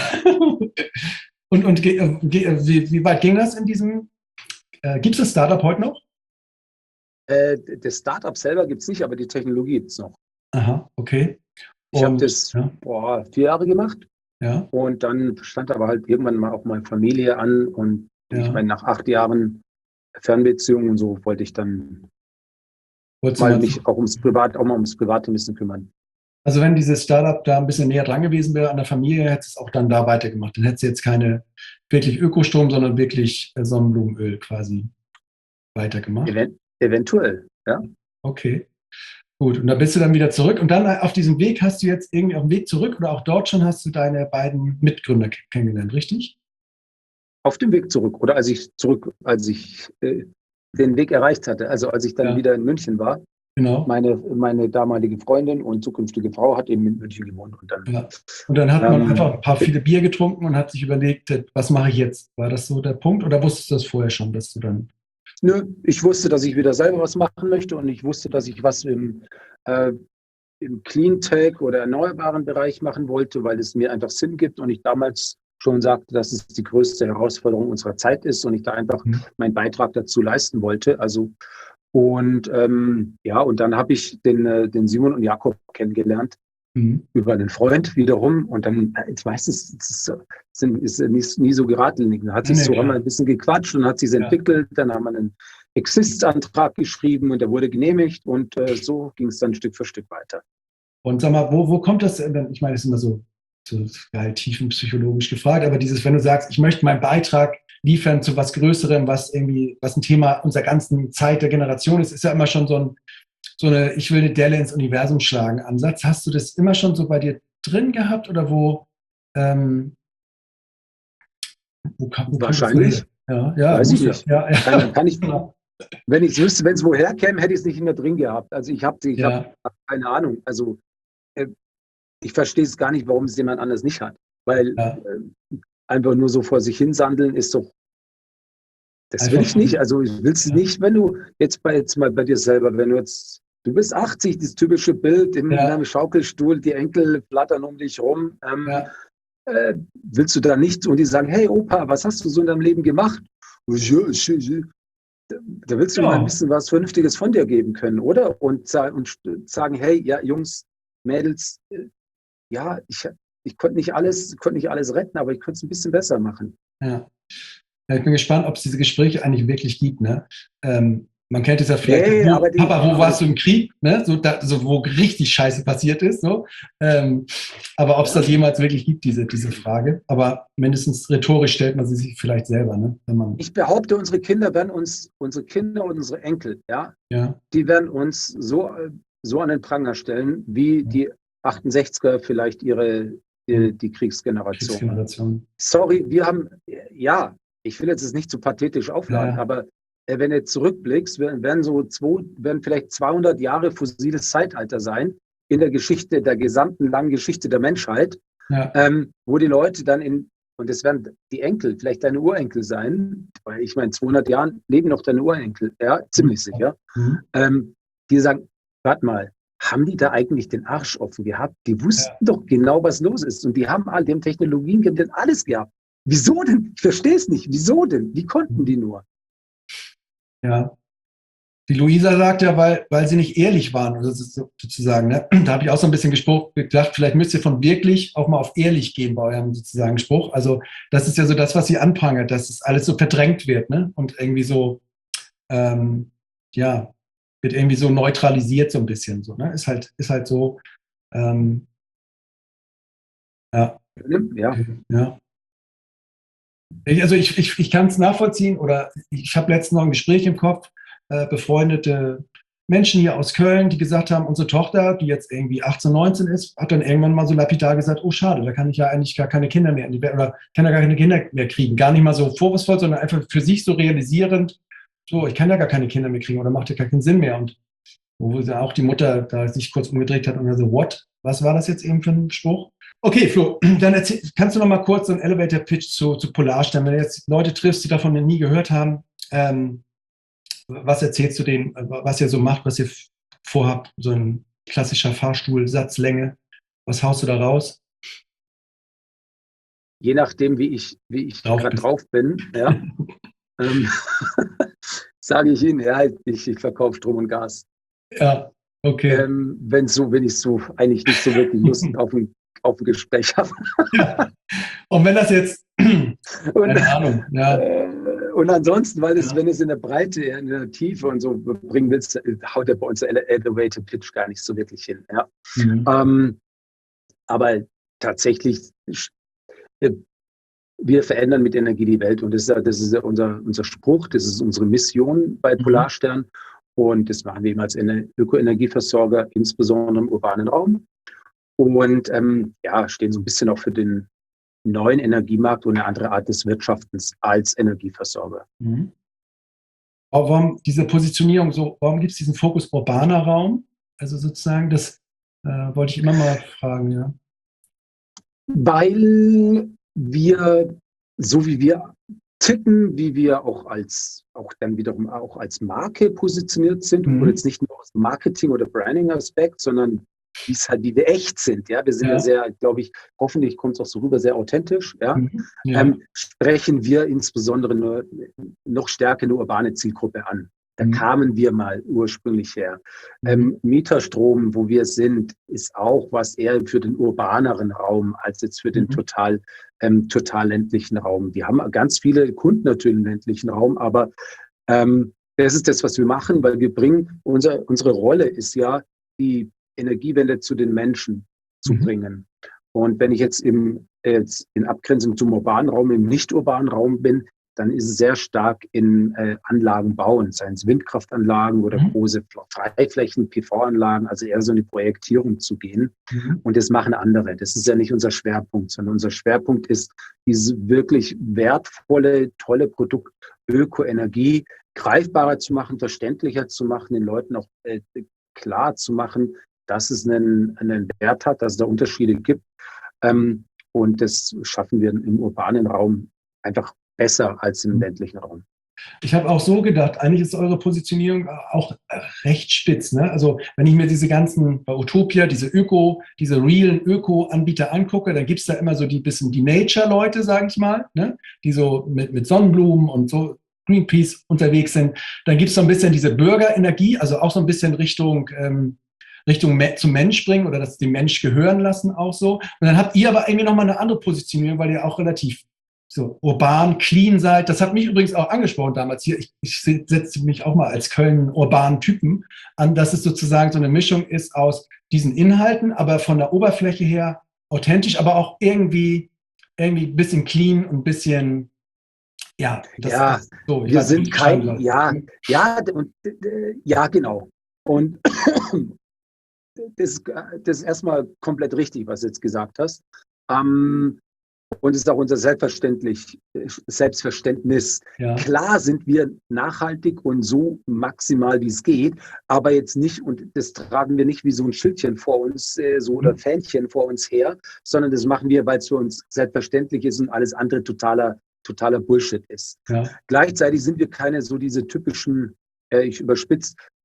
Und, und ge, ge, wie, wie weit ging das in diesem? Äh, Gibt es das Startup heute noch? Äh, das Startup selber gibt es nicht, aber die Technologie gibt es noch. Aha, okay. Ich habe Und das ja, boah, vier Jahre gemacht ja, und dann stand aber halt irgendwann mal auch meine Familie an und ich ja. meine, nach acht Jahren Fernbeziehung und so wollte ich dann Wolltest du mal mal zu, mich auch ums Privat, auch mal ums Private ein bisschen kümmern. also wenn dieses Startup da ein bisschen näher dran gewesen wäre an der Familie, hättest du es auch dann da weitergemacht. Dann hättest du jetzt keine wirklich Ökostrom, sondern wirklich äh, Sonnenblumenöl quasi weitergemacht. Event eventuell, ja. Okay, gut. Und da bist du dann wieder zurück. Und dann äh, auf diesem Weg hast du jetzt irgendwie auf dem Weg zurück oder auch dort schon hast du deine beiden Mitgründer k- kennengelernt, richtig? Auf dem Weg zurück oder als ich zurück, als ich äh, den Weg erreicht hatte, also als ich dann Ja, wieder in München war. genau. Meine, meine damalige Freundin und zukünftige Frau hat eben in München gewohnt und dann Ja. Und dann hat man einfach ähm, ein paar viele Bier getrunken und hat sich überlegt, äh, was mache ich jetzt? War das so der Punkt oder wusstest du das vorher schon, dass du dann. nö, ich wusste, dass ich wieder selber was machen möchte und ich wusste, dass ich was im, äh, im Cleantech oder erneuerbaren Bereich machen wollte, weil es mir einfach Sinn gibt und ich damals schon sagte, dass es die größte Herausforderung unserer Zeit ist und ich da einfach Hm. meinen Beitrag dazu leisten wollte. Also und ähm, ja, und dann habe ich den, äh, den Simon und Jakob kennengelernt Mhm. über einen Freund wiederum und dann, äh, ich weiß es, es ist, so- sind, ist nie, nie so geradlinig. Dann hat Ja, sich nee, so, haben wir klar. ein bisschen gequatscht und hat sich Ja. entwickelt. Dann haben wir einen Exist-Antrag geschrieben und der wurde genehmigt und äh, so ging es dann Stück für Stück weiter. Und sag mal, wo, wo kommt das denn? Ich meine, das ist immer so, so geil tiefenpsychologisch gefragt, aber dieses, wenn du sagst, ich möchte meinen Beitrag liefern zu was Größerem, was irgendwie, was ein Thema unserer ganzen Zeit der Generation ist, ist ja immer schon so ein, so eine, ich will eine Delle ins Universum schlagen Ansatz. Hast du das immer schon so bei dir drin gehabt oder wo, ähm, wo, kam, wo kommt das so her? Wahrscheinlich, Ja, ja, weiß ich muss es. nicht. Ja, Kann, ja. kann ich, wenn ich es wüsste, wenn es woher käme, hätte ich es nicht in mir drin gehabt. Also ich habe ich hab Ja, keine Ahnung. Also äh, ich verstehe es gar nicht, warum es jemand anders nicht hat. Weil ja. äh, einfach nur so vor sich hinsandeln ist doch, das will Einfach ich nicht. von, Also ich will es ja, nicht, wenn du jetzt bei jetzt mal bei dir selber, wenn du jetzt, du bist achtzig, das typische Bild in, in einem ja, Schaukelstuhl, die Enkel flattern um dich rum. Ähm, ja, äh, willst du da nicht und die sagen, hey Opa, was hast du so in deinem Leben gemacht? Ja, ja, ja. Da willst du mal ein ja, bisschen was Vernünftiges von dir geben können, oder? Und, sa- und sagen, hey, ja, Jungs, Mädels, äh, ja, ich, ich konnte nicht alles, konnte nicht alles retten, aber ich konnte es ein bisschen besser machen. ja. Ja, ich bin gespannt, ob es diese Gespräche eigentlich wirklich gibt. Ne? Ähm, man kennt es ja vielleicht, Nee, wo, aber die, Papa, wo aber warst das, du im Krieg? Ne? So, da, so, wo richtig Scheiße passiert ist. So. Ähm, aber ob es ja, das jemals wirklich gibt, diese, diese Frage. Aber mindestens rhetorisch stellt man sie sich vielleicht selber. Ne? Wenn man, ich behaupte, unsere Kinder werden uns, unsere Kinder und unsere Enkel, ja, ja, die werden uns so, äh, so an den Pranger stellen, wie ja, die achtundsechziger vielleicht ihre, ja. die, die Kriegsgeneration. Kriegsgeneration. Sorry, wir haben, ja, ich will jetzt es nicht zu pathetisch aufladen, Ja, aber äh, wenn du zurückblickst, werden, werden so zwei, werden vielleicht zweihundert Jahre fossiles Zeitalter sein in der Geschichte, der gesamten langen Geschichte der Menschheit, ja, ähm, wo die Leute dann in, und es werden die Enkel, vielleicht deine Urenkel sein, weil ich meine, zweihundert Jahren leben noch deine Urenkel, ja, ziemlich sicher, mhm. ähm, die sagen, warte mal, haben die da eigentlich den Arsch offen gehabt? Die wussten Ja. doch genau, was los ist. Und die haben all dem Technologien, die haben denn alles gehabt. Wieso denn? Ich verstehe es nicht. Wieso denn? Wie konnten die nur? Ja. Die Luisa sagt ja, weil, weil sie nicht ehrlich waren, also sozusagen. Ne? Da habe ich auch so ein bisschen Gespruch gedacht, vielleicht müsst ihr von wirklich auch mal auf ehrlich gehen bei eurem sozusagen Spruch. Also das ist ja so das, was sie anprangert, dass es alles so verdrängt wird, ne? Und irgendwie so, ähm, ja, wird irgendwie so neutralisiert so ein bisschen. So, ne? Ist halt, ist halt so, ähm, ja. Ja. Ja. Ich, also ich, ich, ich kann es nachvollziehen oder ich habe letztens noch ein Gespräch im Kopf, äh, befreundete Menschen hier aus Köln, die gesagt haben, unsere Tochter, die jetzt irgendwie achtzehn, neunzehn ist, hat dann irgendwann mal so lapidar gesagt, oh schade, da kann ich ja eigentlich gar keine Kinder mehr, oder kann ja gar keine Kinder mehr kriegen. Gar nicht mal so vorwurfsvoll, sondern einfach für sich so realisierend, so, ich kann ja gar keine Kinder mehr kriegen oder macht ja gar keinen Sinn mehr. Und wo auch die Mutter da sich kurz umgedreht hat und dann so, what? Was war das jetzt eben für ein Spruch? Okay, Flo, dann erzähl, kannst du noch mal kurz so einen Elevator-Pitch zu, zu Polarstern, wenn du jetzt Leute triffst, die davon nie gehört haben, ähm, was erzählst du denen, was ihr so macht, was ihr vorhabt, so ein klassischer Fahrstuhl, Satzlänge, was haust du da raus? Je nachdem, wie ich, wie ich gerade drauf bin, ja, ähm, sage ich Ihnen, ja, ich, ich verkaufe Strom und Gas. Ja, okay. Ähm, wenn so, wenn ich so eigentlich nicht so wirklich Lust auf ein, auf ein Gespräch habe. Ja. Und wenn das jetzt, und, keine Ahnung, ja. Äh, und ansonsten, weil es, Ja. wenn es in der Breite, in der Tiefe und so bringen willst, haut er bei uns der Elevator Pitch gar nicht so wirklich hin. Ja. Mhm. Ähm, aber tatsächlich, wir verändern mit Energie die Welt und das ist, das ist unser, unser Spruch, das ist unsere Mission bei Polarstern und das machen wir eben als Ökoenergieversorger, insbesondere im urbanen Raum und ähm, ja, stehen so ein bisschen auch für den neuen Energiemarkt und eine andere Art des Wirtschaftens als Energieversorger. Mhm. Aber warum diese Positionierung so, warum gibt es diesen Fokus urbaner Raum? Also sozusagen, das äh, wollte ich immer mal fragen, ja. Weil wir, so wie wir ticken, wie wir auch als, auch dann wiederum auch als Marke positioniert sind, Mhm. und jetzt nicht nur aus Marketing- oder Branding-Aspekt, sondern wie es halt, wie wir echt sind. Ja, wir sind ja, ja sehr, glaube ich, hoffentlich kommt es auch so rüber, sehr authentisch. Ja, mhm. Ja. Ähm, sprechen wir insbesondere nur, noch stärker eine urbane Zielgruppe an. Da mhm. kamen wir mal ursprünglich her. Mhm. Ähm, Mieterstrom, wo wir sind, ist auch was eher für den urbaneren Raum als jetzt für den mhm. total, ähm, total ländlichen Raum. Wir haben ganz viele Kunden natürlich im ländlichen Raum, aber ähm, das ist das, was wir machen, weil wir bringen, unser, unsere Rolle ist ja, die Energiewende zu den Menschen zu mhm. bringen. Und wenn ich jetzt, im, jetzt in Abgrenzung zum urbanen Raum, im nicht-urbanen Raum bin, dann ist es sehr stark in äh, Anlagen bauen, seien es Windkraftanlagen oder mhm. große Freiflächen, P V-Anlagen, also eher so eine Projektierung zu gehen. Mhm. Und das machen andere. Das ist ja nicht unser Schwerpunkt, sondern unser Schwerpunkt ist, diese wirklich wertvolle, tolle Produkt Ökoenergie greifbarer zu machen, verständlicher zu machen, den Leuten auch äh, klar zu machen, dass es einen, einen Wert hat, dass es da Unterschiede gibt. Ähm, und das schaffen wir im urbanen Raum einfach besser als im ländlichen Raum. Ich habe auch so gedacht, eigentlich ist eure Positionierung auch recht spitz. Ne? Also wenn ich mir diese ganzen, bei Utopia, diese Öko, diese realen Öko-Anbieter angucke, dann gibt es da immer so die bisschen die Nature-Leute, sage ich mal, ne? Die so mit, mit Sonnenblumen und so Greenpeace unterwegs sind. Dann gibt es so ein bisschen diese Bürgerenergie, also auch so ein bisschen Richtung ähm, Richtung zum Mensch bringen oder das dem Mensch gehören lassen auch so. Und dann habt ihr aber irgendwie nochmal eine andere Positionierung, weil ihr auch relativ so urban, clean seid. Das hat mich übrigens auch angesprochen damals hier. Ich, ich setze mich auch mal als Köln urbanen Typen an, dass es sozusagen so eine Mischung ist aus diesen Inhalten, aber von der Oberfläche her authentisch, aber auch irgendwie irgendwie ein bisschen clean und ein bisschen ja, das ja, ist so. Wir sind kein, ja, ja, und, ja, genau. Und das, das ist erstmal komplett richtig, was du jetzt gesagt hast. Ähm, und es ist auch unser Selbstverständlich, Selbstverständnis. Ja. Klar sind wir nachhaltig und so maximal, wie es geht, aber jetzt nicht, und das tragen wir nicht wie so ein Schildchen vor uns, äh, so oder Fähnchen vor uns her, sondern das machen wir, weil es für uns selbstverständlich ist und alles andere totaler, totaler Bullshit ist. Ja. Gleichzeitig sind wir keine so diese typischen, äh, ich überspitze,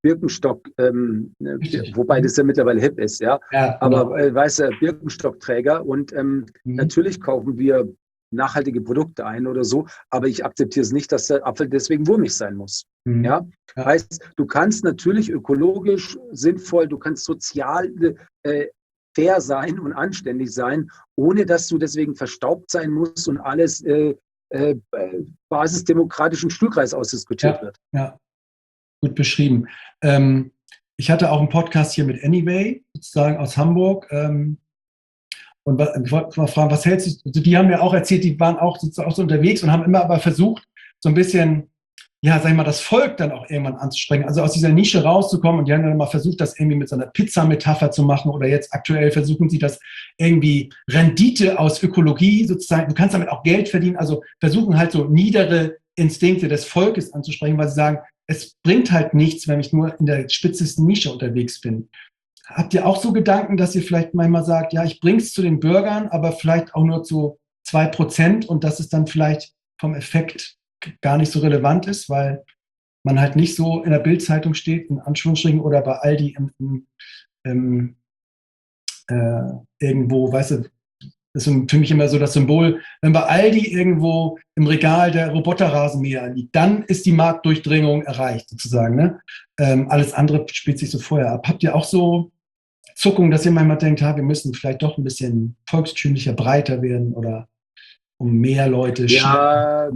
Birkenstock, ähm, Richtig. wobei das ja mittlerweile hip ist, ja. Ja, Aber genau. äh, weißt du, Birkenstockträger und ähm, Mhm. natürlich kaufen wir nachhaltige Produkte ein oder so, aber ich akzeptiere es nicht, dass der Apfel deswegen wurmig sein muss. Mhm. Ja? Ja. Heißt, du kannst natürlich ökologisch sinnvoll, du kannst sozial äh, fair sein und anständig sein, ohne dass du deswegen verstaubt sein musst und alles äh, äh, basisdemokratischen Stuhlkreis ausdiskutiert Ja, wird. ja, gut beschrieben. Ähm, ich hatte auch einen Podcast hier mit Anyway, sozusagen aus Hamburg. Ähm, und wa- ich wollte mal fragen, was hältst du? Also die haben ja auch erzählt, die waren auch, sozusagen auch so unterwegs und haben immer aber versucht, so ein bisschen, ja, sag ich mal, das Volk dann auch irgendwann anzusprechen, also aus dieser Nische rauszukommen. Und die haben dann mal versucht, das irgendwie mit so einer Pizza-Metapher zu machen. Oder jetzt aktuell versuchen sie das irgendwie Rendite aus Ökologie sozusagen. Du kannst damit auch Geld verdienen. Also versuchen halt so niedere Instinkte des Volkes anzusprechen, weil sie sagen, es bringt halt nichts, wenn ich nur in der spitzesten Nische unterwegs bin. Habt ihr auch so Gedanken, dass ihr vielleicht manchmal sagt, ja, ich bring's zu den Bürgern, aber vielleicht auch nur zu zwei Prozent und dass es dann vielleicht vom Effekt gar nicht so relevant ist, weil man halt nicht so in der Bildzeitung steht, in Anführungsstrichen, oder bei Aldi im, im, im, äh, irgendwo, weißt du, das ist für mich immer so das Symbol, wenn bei Aldi irgendwo im Regal der Roboterrasenmäher liegt, dann ist die Marktdurchdringung erreicht, sozusagen. Ne? Ähm, alles andere spielt sich so vorher ab. Habt ihr auch so Zuckungen, dass ihr manchmal denkt, ha, wir müssen vielleicht doch ein bisschen volkstümlicher, breiter werden oder um mehr Leute schnell? Ja,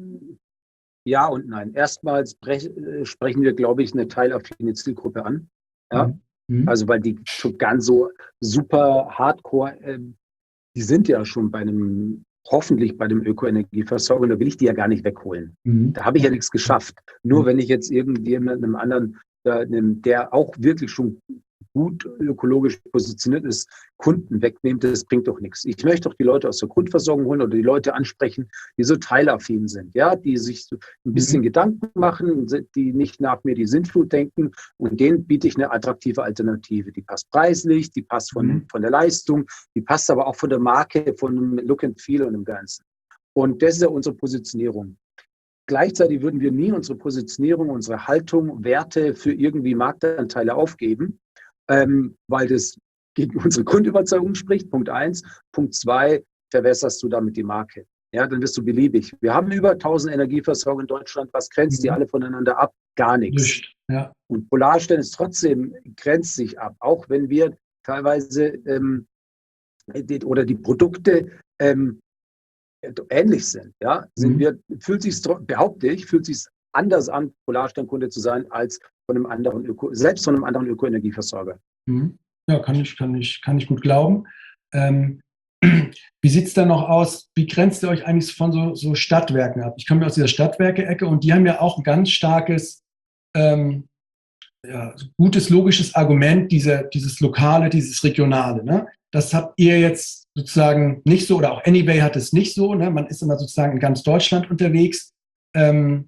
ja und nein. Erstmals brech, äh, sprechen wir, glaube ich, eine teilaffine Zielgruppe an. Ja? Mhm. Also, weil die so ganz so super hardcore, äh, die sind ja schon bei einem, hoffentlich bei dem Ökoenergieversorger, da will ich die ja gar nicht wegholen. Mhm. Da habe ich ja nichts geschafft. Nur wenn ich jetzt irgendjemandem anderen, äh, der auch wirklich schon gut ökologisch positioniert ist, Kunden wegnimmt, das bringt doch nichts. Ich möchte doch die Leute aus der Grundversorgung holen oder die Leute ansprechen, die so teilaffin sind, ja, die sich so ein bisschen Mhm. Gedanken machen, die nicht nach mir die Sintflut denken, und denen biete ich eine attraktive Alternative. Die passt preislich, die passt von, Mhm. von der Leistung, die passt aber auch von der Marke, von dem Look and Feel und dem Ganzen. Und das ist ja unsere Positionierung. Gleichzeitig würden wir nie unsere Positionierung, unsere Haltung, Werte für irgendwie Marktanteile aufgeben, ähm, weil das gegen unsere Grundüberzeugung spricht, Punkt eins. Punkt zwei, verwässerst du damit die Marke. Ja, dann wirst du beliebig. Wir haben über tausend Energieversorger in Deutschland. Was grenzt die Mhm. alle voneinander ab? Gar nichts. Nicht. Ja. Und Polarstern ist trotzdem, grenzt sich ab, auch wenn wir teilweise ähm, die, oder die Produkte ähm, ähnlich sind. Ja, sind Mhm. wir, fühlt sich, behaupte ich, fühlt sich anders an, Polarsternkunde zu sein, als von einem anderen Öko, selbst von einem anderen Ökoenergieversorger. Mhm. Ja, kann ich, kann ich, kann ich gut glauben. Ähm, wie sieht es dann noch aus? Wie grenzt ihr euch eigentlich von so, so Stadtwerken ab? Ich komme ja aus dieser Stadtwerke-Ecke und die haben ja auch ein ganz starkes, ähm, ja, gutes, logisches Argument, diese, dieses Lokale, dieses Regionale. Ne? Das habt ihr jetzt sozusagen nicht so, oder auch Anyway hat es nicht so. Ne? Man ist immer sozusagen in ganz Deutschland unterwegs. Ähm,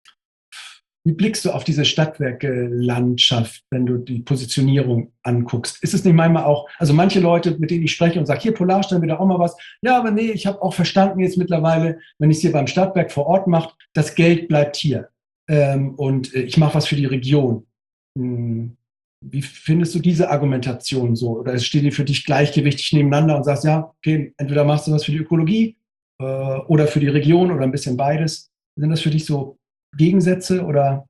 Wie blickst du auf diese Stadtwerke-Landschaft, wenn du die Positionierung anguckst? Ist es nicht manchmal auch, also manche Leute, mit denen ich spreche und sage, hier Polarstern wieder auch mal was, ja, aber nee, ich habe auch verstanden jetzt mittlerweile, wenn ich es hier beim Stadtwerk vor Ort mache, das Geld bleibt hier ähm, und äh, ich mache was für die Region. Hm. Wie findest du diese Argumentation so? Oder steht die für dich gleichgewichtig nebeneinander und sagst, ja, okay, entweder machst du was für die Ökologie äh, oder für die Region oder ein bisschen beides? Sind das für dich so Gegensätze oder?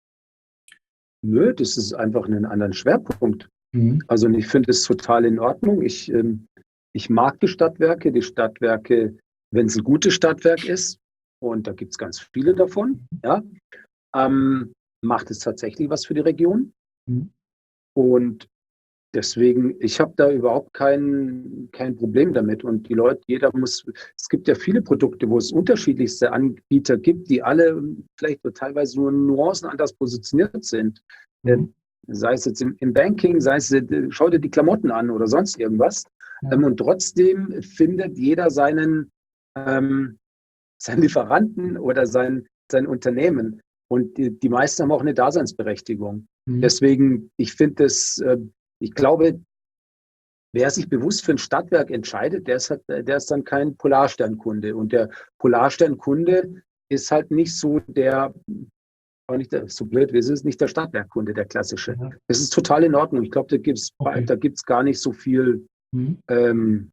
Nö, das ist einfach einen anderen Schwerpunkt. Mhm. Also ich finde es total in Ordnung. Ich, ähm, ich mag die Stadtwerke. Die Stadtwerke, wenn es ein gutes Stadtwerk ist, und da gibt es ganz viele davon, ja, ähm, macht es tatsächlich was für die Region. Mhm. Und deswegen, ich habe da überhaupt kein, kein Problem damit. Und die Leute, jeder muss, es gibt ja viele Produkte, wo es unterschiedlichste Anbieter gibt, die alle vielleicht teilweise nur Nuancen anders positioniert sind. Mhm. Sei es jetzt im, im Banking, sei es, schau dir die Klamotten an oder sonst irgendwas. Ja. Und trotzdem findet jeder seinen, ähm, seinen Lieferanten oder sein, sein Unternehmen. Und die, die meisten haben auch eine Daseinsberechtigung. Mhm. Deswegen, ich finde das, äh, ich glaube, wer sich bewusst für ein Stadtwerk entscheidet, der ist, halt, der ist dann kein Polarsternkunde. Und der Polarsternkunde ist halt nicht so der, auch nicht der, so blöd wie es ist, nicht der Stadtwerkkunde, der klassische. Ja. Das ist total in Ordnung. Ich glaube, da gibt es Okay. da gibt's gar nicht so viel, Mhm. ähm,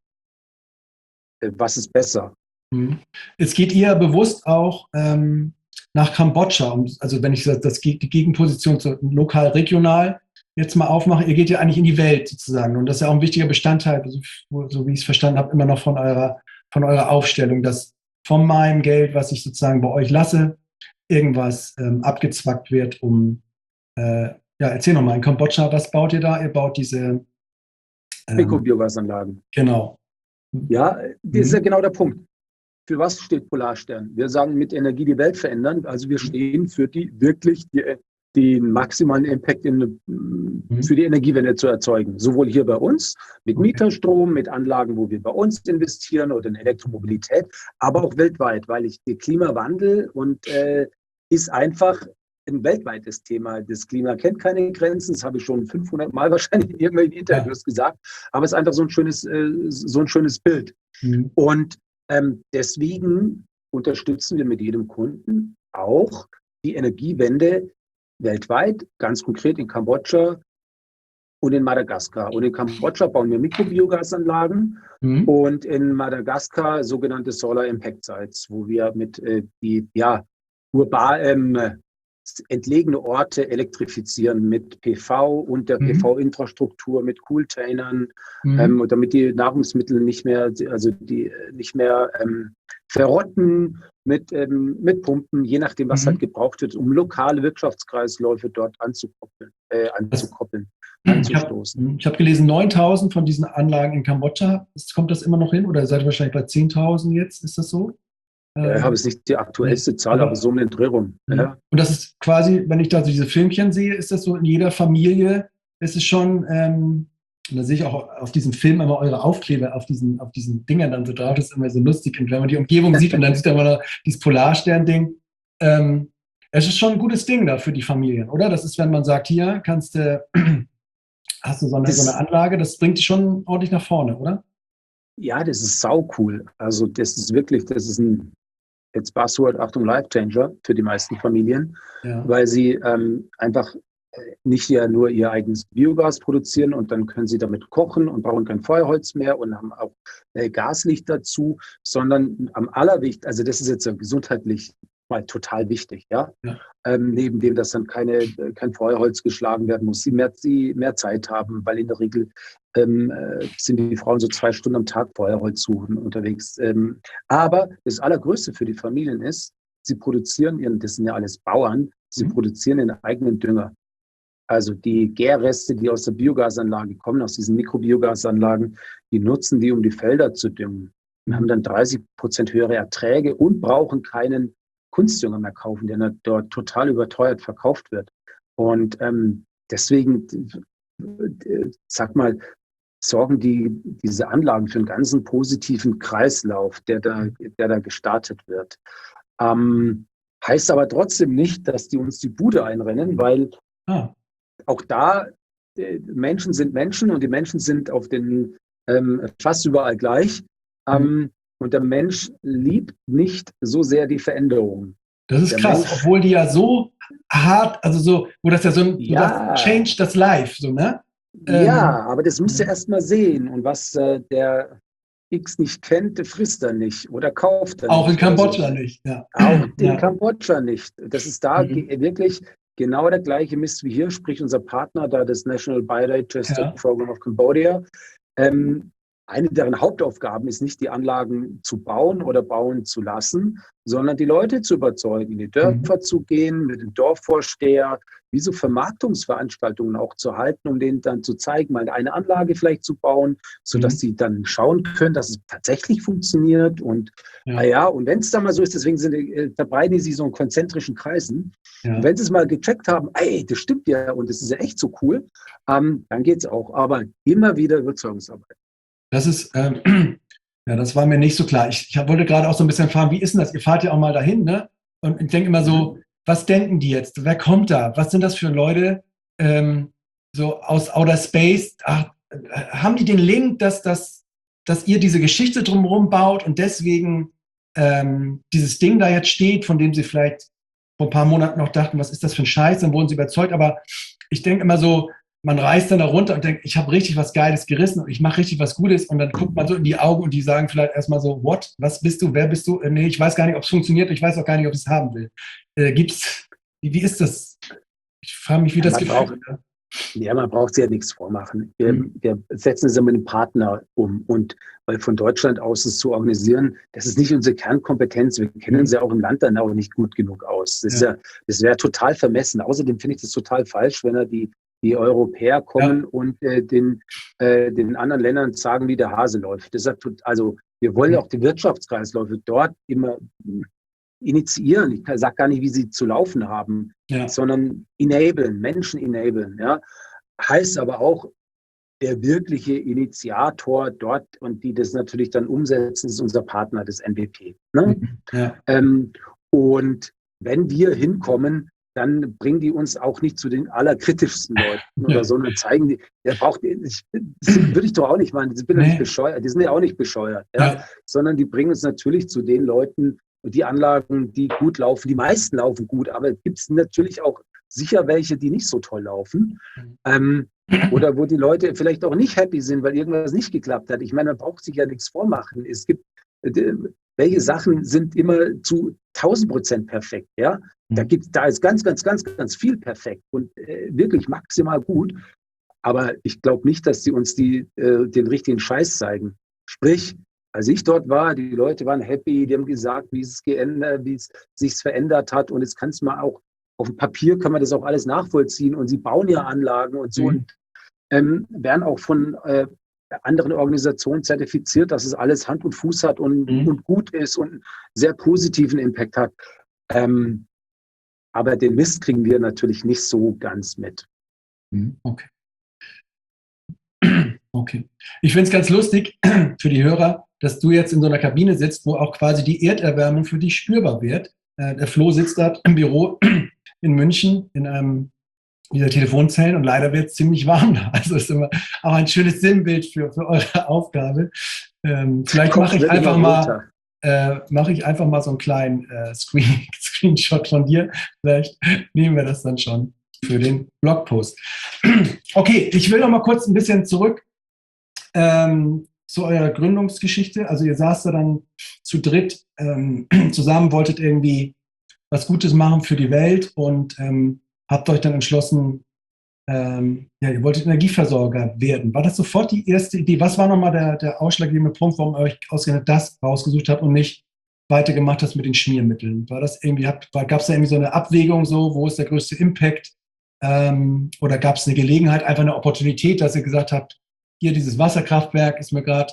äh, was ist besser. Mhm. Jetzt geht ihr bewusst auch ähm, nach Kambodscha. Um, also wenn ich das, das, die Gegenposition zu lokal, regional jetzt mal aufmache, ihr geht ja eigentlich in die Welt sozusagen. Und das ist ja auch ein wichtiger Bestandteil, so, so wie ich es verstanden habe, immer noch von eurer, von eurer Aufstellung, dass von meinem Geld, was ich sozusagen bei euch lasse, irgendwas ähm, abgezwackt wird, um, äh, ja, erzähl nochmal, in Kambodscha, was baut ihr da? Ihr baut diese, ähm, Mikrobiogasanlagen. genau. Ja, das ist Mhm. ja genau der Punkt. Für was steht Polarstern? Wir sagen mit Energie die Welt verändern. Also wir stehen für die wirklich die, den maximalen Impact in, Mhm. für die Energiewende zu erzeugen. Sowohl hier bei uns mit Okay. Mieterstrom, mit Anlagen, wo wir bei uns investieren oder in Elektromobilität, aber auch weltweit, weil ich der Klimawandel und äh, ist einfach ein weltweites Thema. Das Klima kennt keine Grenzen. Das habe ich schon fünfhundert Mal wahrscheinlich in irgendwelchen Interviews ja. gesagt. Aber es ist einfach so ein schönes, äh, so ein schönes Bild. Mhm. Und ähm, deswegen unterstützen wir mit jedem Kunden auch die Energiewende weltweit, ganz konkret in Kambodscha und in Madagaskar. Und in Kambodscha bauen wir Mikrobiogasanlagen Mhm. und in Madagaskar sogenannte Solar Impact Sites, wo wir mit äh, die ja, urban, ähm, entlegene Orte elektrifizieren mit P V und der Mhm. P V-Infrastruktur, mit Cooltainern, Mhm. ähm, damit die Nahrungsmittel nicht mehr, also die nicht mehr ähm, verrotten, mit, ähm, mit Pumpen, je nachdem, was Mhm. halt gebraucht wird, um lokale Wirtschaftskreisläufe dort anzukoppeln, äh, anzukoppeln, Ich habe anzustoßen. hab gelesen, neuntausend von diesen Anlagen in Kambodscha. Kommt das immer noch hin? Oder seid ihr wahrscheinlich bei zehntausend jetzt? Ist das so? Ja, ich habe jetzt nicht die aktuellste Zahl, aber, aber so um den Dreh rum. Ja. Und das ist quasi, wenn ich da so diese Filmchen sehe, ist das so in jeder Familie, ist es schon, ähm, und da sehe ich auch auf diesem Film immer eure Aufkleber auf diesen, auf diesen Dingern dann so drauf, das ist immer so lustig. Und wenn man die Umgebung sieht und dann sieht man da dieses Polarstern-Ding, ähm, es ist schon ein gutes Ding da für die Familien, oder? Das ist, wenn man sagt, hier kannst du, hast du so eine, Das, so eine Anlage, das bringt dich schon ordentlich nach vorne, oder? Ja, das ist sau cool. Also das ist wirklich, das ist ein, jetzt Buzzword, Achtung, Life-Changer für die meisten Familien, Ja. weil sie ähm, einfach nicht ja nur ihr eigenes Biogas produzieren und dann können sie damit kochen und brauchen kein Feuerholz mehr und haben auch äh, Gaslicht dazu, sondern am allerwichtigsten, also das ist jetzt ja gesundheitlich mal total wichtig, ja. Ja. Ähm, neben dem, dass dann keine, kein Feuerholz geschlagen werden muss, sie mehr, sie mehr Zeit haben, weil in der Regel ähm, sind die Frauen so zwei Stunden am Tag Feuerholz suchen unterwegs. Ähm, aber das Allergrößte für die Familien ist, sie produzieren ihren, das sind ja alles Bauern, sie Mhm. produzieren ihren eigenen Dünger. Also die Gärreste, die aus der Biogasanlage kommen, aus diesen Mikrobiogasanlagen, die nutzen die, um die Felder zu düngen. Und haben dann dreißig Prozent höhere Erträge und brauchen keinen Kunstdünger mehr kaufen, der dort total überteuert verkauft wird. Und ähm, deswegen, äh, sag mal, sorgen die, diese Anlagen für einen ganzen positiven Kreislauf, der da, der da gestartet wird. Ähm, heißt aber trotzdem nicht, dass die uns die Bude einrennen, weil Ah. auch da, äh, Menschen sind Menschen und die Menschen sind auf den ähm, fast überall gleich. Ähm, Mhm. Und der Mensch liebt nicht so sehr die Veränderung. Das ist Der krass, Mensch, obwohl die ja so hart, also so, wo das ja so ein, du ja, sagst, change das life, so, ne? ja, Ähm, aber das musst du erst mal sehen. Und was äh, der X nicht kennt, der frisst er nicht oder kauft er auch in nicht. Oder so. Kambodscha nicht, ja. Auch in Ja. Kambodscha nicht. Das ist da Mhm. ge- wirklich genau der gleiche Mist wie hier, sprich unser Partner da, das National Biodiversity Ja. Program of Cambodia. Ähm, eine deren Hauptaufgaben ist nicht, die Anlagen zu bauen oder bauen zu lassen, sondern die Leute zu überzeugen, in die Dörfer Mhm. zu gehen, mit dem Dorfvorsteher, wie so Vermarktungsveranstaltungen auch zu halten, um denen dann zu zeigen, mal eine Anlage vielleicht zu bauen, sodass Mhm. sie dann schauen können, dass es tatsächlich funktioniert. Und Ja. na ja, und wenn es dann mal so ist, deswegen sind, äh, verbreiten die sich so in konzentrischen Kreisen. Ja. Und wenn sie es mal gecheckt haben, ey, das stimmt ja und das ist ja echt so cool, ähm, dann geht es auch. Aber immer wieder Überzeugungsarbeit. Das ist, ähm, ja, das war mir nicht so klar. Ich, ich wollte gerade auch so ein bisschen erfahren, wie ist denn das? Ihr fahrt ja auch mal dahin, ne? Und ich denke immer so, Mhm. was denken die jetzt? Wer kommt da? Was sind das für Leute? Ähm, so aus Outer Space? Ach, äh, haben die den Link, dass, dass, dass ihr diese Geschichte drumherum baut und deswegen ähm, dieses Ding da jetzt steht, von dem sie vielleicht vor ein paar Monaten noch dachten, was ist das für ein Scheiß, dann wurden sie überzeugt. Aber ich denke immer so, man reißt dann da runter und denkt, ich habe richtig was Geiles gerissen und ich mache richtig was Gutes und dann guckt man so in die Augen und die sagen vielleicht erstmal so, what, was bist du, wer bist du? Äh, nee, ich weiß gar nicht, ob es funktioniert, ich weiß auch gar nicht, ob ich es haben will. Äh, gibt's, wie, wie ist das? Ich frage mich, wie das Gefühl ist. Ja, man braucht sich ja nichts vormachen. Wir, Mhm. wir setzen es ja mit einem Partner um. Und weil von Deutschland aus es zu organisieren, das ist nicht unsere Kernkompetenz. Wir kennen uns ja auch im Land dann auch nicht gut genug aus. Das, ist Ja. ja, das wäre total vermessen. Außerdem finde ich das total falsch, wenn er die, die Europäer kommen Ja. und äh, den, äh, den anderen Ländern sagen, wie der Hase läuft. Das ist ja tot, also wir wollen ja auch die Wirtschaftskreisläufe dort immer initiieren. Ich sage gar nicht, wie sie zu laufen haben, Ja. sondern enablen, Menschen enablen. Ja? Heißt aber auch, der wirkliche Initiator dort und die das natürlich dann umsetzen, ist unser Partner, das N W P. Ne? Ja. Ähm, und wenn wir hinkommen, dann bringen die uns auch nicht zu den allerkritischsten Leuten oder Ja. so, sondern zeigen die, der braucht, ich, das würde ich doch auch nicht meinen, die sind ja Nee. nicht bescheuert, die sind ja auch nicht bescheuert, ja? Ja. Sondern die bringen uns natürlich zu den Leuten, die Anlagen, die gut laufen, die meisten laufen gut, aber es gibt natürlich auch sicher welche, die nicht so toll laufen. Mhm. Ähm, oder wo die Leute vielleicht auch nicht happy sind, weil irgendwas nicht geklappt hat. Ich meine, man braucht sich ja nichts vormachen. Es gibt, äh, welche Sachen sind immer zu tausend Prozent perfekt, ja? Da gibt, da ist ganz, ganz, ganz, ganz viel perfekt und äh, wirklich maximal gut. Aber ich glaube nicht, dass sie uns die, äh, den richtigen Scheiß zeigen. Sprich, als ich dort war, die Leute waren happy, die haben gesagt, wie es geändert, wie es sich verändert hat. Und jetzt kannst du mal auch, auf dem Papier kann man das auch alles nachvollziehen. Und sie bauen ja Anlagen und so. Mhm. Und ähm, werden auch von äh, anderen Organisationen zertifiziert, dass es alles Hand und Fuß hat und, Mhm. und gut ist und einen sehr positiven Impact hat. Ähm, aber den Mist kriegen wir natürlich nicht so ganz mit. Okay. Okay. Ich finde es ganz lustig für die Hörer, dass du jetzt in so einer Kabine sitzt, wo auch quasi die Erderwärmung für dich spürbar wird. Äh, der Flo sitzt da im Büro in München in einem dieser Telefonzellen und leider wird es ziemlich warm da. Also ist immer auch ein schönes Sinnbild für, für eure Aufgabe. Ähm, vielleicht mache ich einfach mal äh, mache ich einfach mal so einen kleinen äh, Screen, Screenshot von dir. Vielleicht nehmen wir das dann schon für den Blogpost. Okay, ich will noch mal kurz ein bisschen zurück ähm, zu eurer Gründungsgeschichte. Also ihr saßt da dann zu dritt ähm, zusammen, wolltet irgendwie was Gutes machen für die Welt und ähm, habt euch dann entschlossen, ähm, ja, ihr wolltet Energieversorger werden. War das sofort die erste Idee? Was war nochmal der, der ausschlaggebende Punkt, warum ihr euch ausgerechnet das rausgesucht habt und nicht weitergemacht hast mit den Schmiermitteln? War das irgendwie, gab es da irgendwie so eine Abwägung, so, wo ist der größte Impact? Ähm, oder gab es eine Gelegenheit, einfach eine Opportunität, dass ihr gesagt habt, hier dieses Wasserkraftwerk ist mir gerade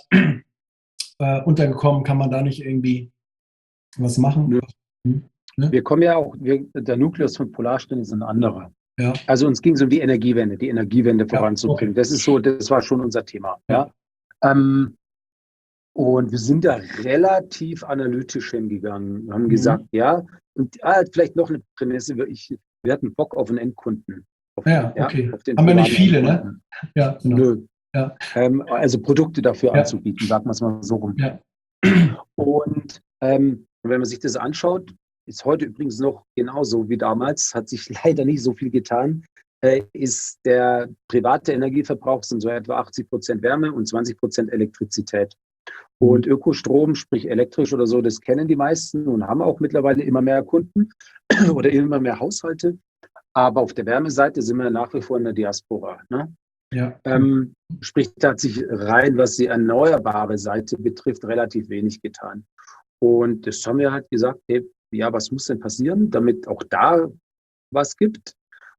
äh, untergekommen, kann man da nicht irgendwie was machen? Nö. Hm? Ne? Wir kommen ja auch, wir, der Nukleus von Polarstern ist ein anderer. Ja. Also uns ging es um die Energiewende, die Energiewende Ja, voranzubringen. okay. Das ist so, das war schon unser Thema. Ja. Ja. Ähm, und wir sind da relativ analytisch hingegangen. Wir haben Mhm. gesagt, ja, und ah, vielleicht noch eine Prämisse, ich, wir hatten Bock auf einen Endkunden. Auf, Ja, okay. auf den Haben wir nicht privaten viele, ne? Endkunden. Ja, genau. Nö. Ja. Ähm, also Produkte dafür Ja. anzubieten, sagen wir es mal so rum. Ja. Und ähm, wenn man sich das anschaut, ist heute übrigens noch genauso wie damals, hat sich leider nicht so viel getan, äh, ist der private Energieverbrauch sind so etwa achtzig Prozent Wärme und zwanzig Prozent Elektrizität. Und Ökostrom, sprich elektrisch oder so, das kennen die meisten und haben auch mittlerweile immer mehr Kunden oder immer mehr Haushalte. Aber auf der Wärmeseite sind wir nach wie vor in der Diaspora. Ne? Ja. Ähm, sprich, da hat sich rein, was die erneuerbare Seite betrifft, relativ wenig getan. Und das haben wir halt gesagt, hey, ja, was muss denn passieren, damit auch da was gibt?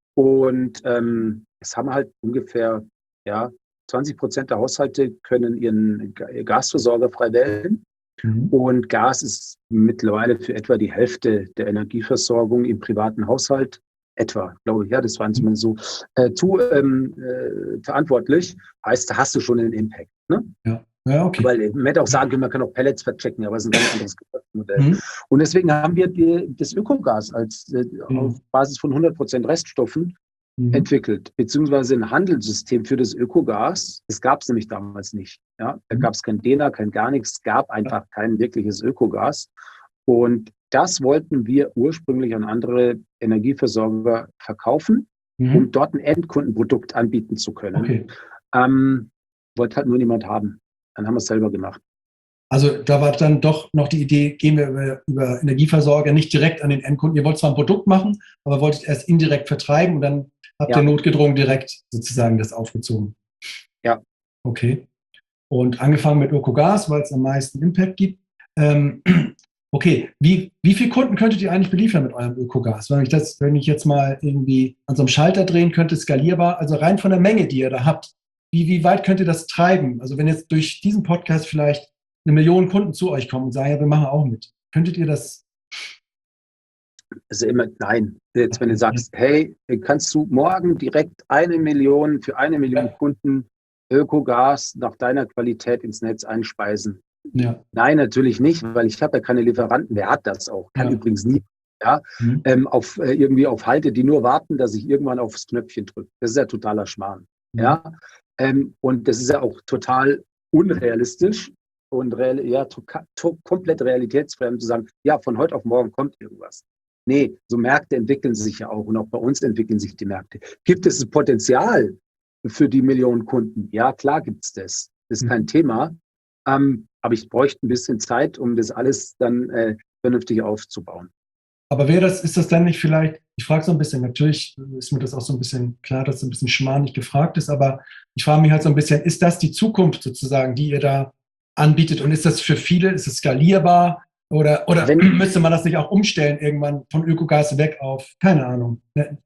Und ähm, es haben halt ungefähr, ja, zwanzig Prozent der Haushalte können ihren Gasversorger frei wählen. Mhm. Und Gas ist mittlerweile für etwa die Hälfte der Energieversorgung im privaten Haushalt, etwa, glaube ich, ja, das waren zumindest so, äh, zu ähm, äh, verantwortlich. Heißt, da hast du schon einen Impact. Ne? Ja. Ja, okay. Weil man hätte auch sagen können, man kann auch Pellets verchecken, aber es ist ein ganz anderes Geschäftsmodell. Mhm. Und deswegen haben wir die, das Ökogas als äh, Mhm. auf Basis von hundert Prozent Reststoffen Mhm. entwickelt, beziehungsweise ein Handelssystem für das Ökogas. Das gab es nämlich damals nicht. Ja? Da Mhm. gab es kein D E N A, kein gar nichts, es gab einfach kein wirkliches Ökogas. Und das wollten wir ursprünglich an andere Energieversorger verkaufen, Mhm. um dort ein Endkundenprodukt anbieten zu können. Okay. Ähm, wollte halt nur niemand haben. Dann haben wir es selber gemacht. Also da war dann doch noch die Idee, gehen wir über, über Energieversorger nicht direkt an den Endkunden. Ihr wollt zwar ein Produkt machen, aber wolltet erst indirekt vertreiben und dann habt Ja. ihr notgedrungen direkt sozusagen das aufgezogen. Ja. Okay. Und angefangen mit Ökogas, weil es am meisten Impact gibt. Ähm, okay, wie, wie viele Kunden könntet ihr eigentlich beliefern mit eurem Ökogas? Wenn ich das, wenn ich jetzt mal irgendwie an so einem Schalter drehen könnte, skalierbar, also rein von der Menge, die ihr da habt, wie, wie weit könnt ihr das treiben? Also wenn jetzt durch diesen Podcast vielleicht eine Million Kunden zu euch kommen und sagen, ja, wir machen auch mit. Könntet ihr das? Also immer, nein. Jetzt, wenn du sagst, hey, kannst du morgen direkt eine Million für eine Million Ja. Kunden Ökogas nach deiner Qualität ins Netz einspeisen? Ja. Nein, natürlich nicht, weil ich habe ja keine Lieferanten. Wer hat das auch? Kann Ja. übrigens nie. Ja, Mhm. ähm, auf, äh, irgendwie auf Halte, die nur warten, dass ich irgendwann aufs Knöpfchen drücke. Das ist ja totaler Schmarrn. Mhm. Ja, ähm, und das ist ja auch total unrealistisch und real, ja, to, to, komplett realitätsfremd zu sagen, ja, von heute auf morgen kommt irgendwas. Nee, so Märkte entwickeln sich ja auch und auch bei uns entwickeln sich die Märkte. Gibt es das Potenzial für die Millionen Kunden? Ja, klar gibt es das. Das ist Mhm. kein Thema. Ähm, aber ich bräuchte ein bisschen Zeit, um das alles dann äh, vernünftig aufzubauen. Aber wäre das, ist das dann nicht vielleicht, ich frage so ein bisschen, natürlich ist mir das auch so ein bisschen klar, dass ein bisschen schmarrnig gefragt ist, aber ich frage mich halt so ein bisschen, ist das die Zukunft sozusagen, die ihr da anbietet und ist das für viele, ist es skalierbar oder, oder Wenn- müsste man das nicht auch umstellen irgendwann von Ökogas weg auf, keine Ahnung. Ne?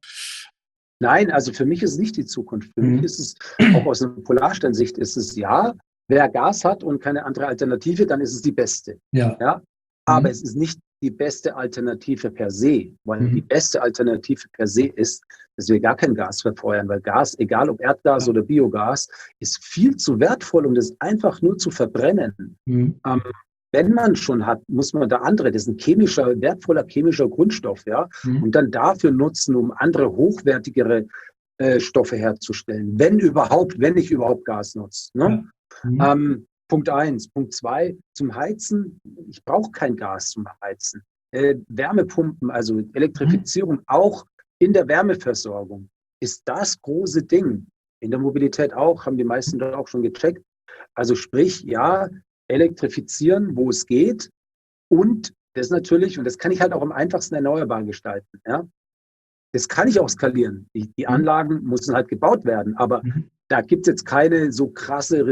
Nein, also für mich ist es nicht die Zukunft. Für Mhm. mich ist es, auch aus einer Polarsternsicht, ist es ja, wer Gas hat und keine andere Alternative, dann ist es die beste. Ja. Ja? Aber Mhm. es ist nicht die beste Alternative per se, weil Mhm. die beste Alternative per se ist, dass wir gar kein Gas verfeuern, weil Gas, egal ob Erdgas Ja. oder Biogas, ist viel zu wertvoll, um das einfach nur zu verbrennen. Mhm. Ähm, wenn man schon hat, muss man da andere, das ist ein chemischer, wertvoller chemischer Grundstoff, ja, Mhm. und dann dafür nutzen, um andere hochwertigere äh, Stoffe herzustellen. Wenn überhaupt, wenn ich überhaupt Gas nutze. Ne? Ja. Mhm. Ähm, Punkt eins. Punkt zwei, zum Heizen, ich brauche kein Gas zum Heizen. Äh, Wärmepumpen, also Elektrifizierung, Mhm. auch in der Wärmeversorgung, ist das große Ding. In der Mobilität auch, haben die meisten dort auch schon gecheckt. Also sprich, ja, elektrifizieren, wo es geht. Und das natürlich, und das kann ich halt auch am einfachsten erneuerbar gestalten. Ja? Das kann ich auch skalieren. Die, die Mhm. Anlagen müssen halt gebaut werden, aber Mhm. da gibt es jetzt keine so krasse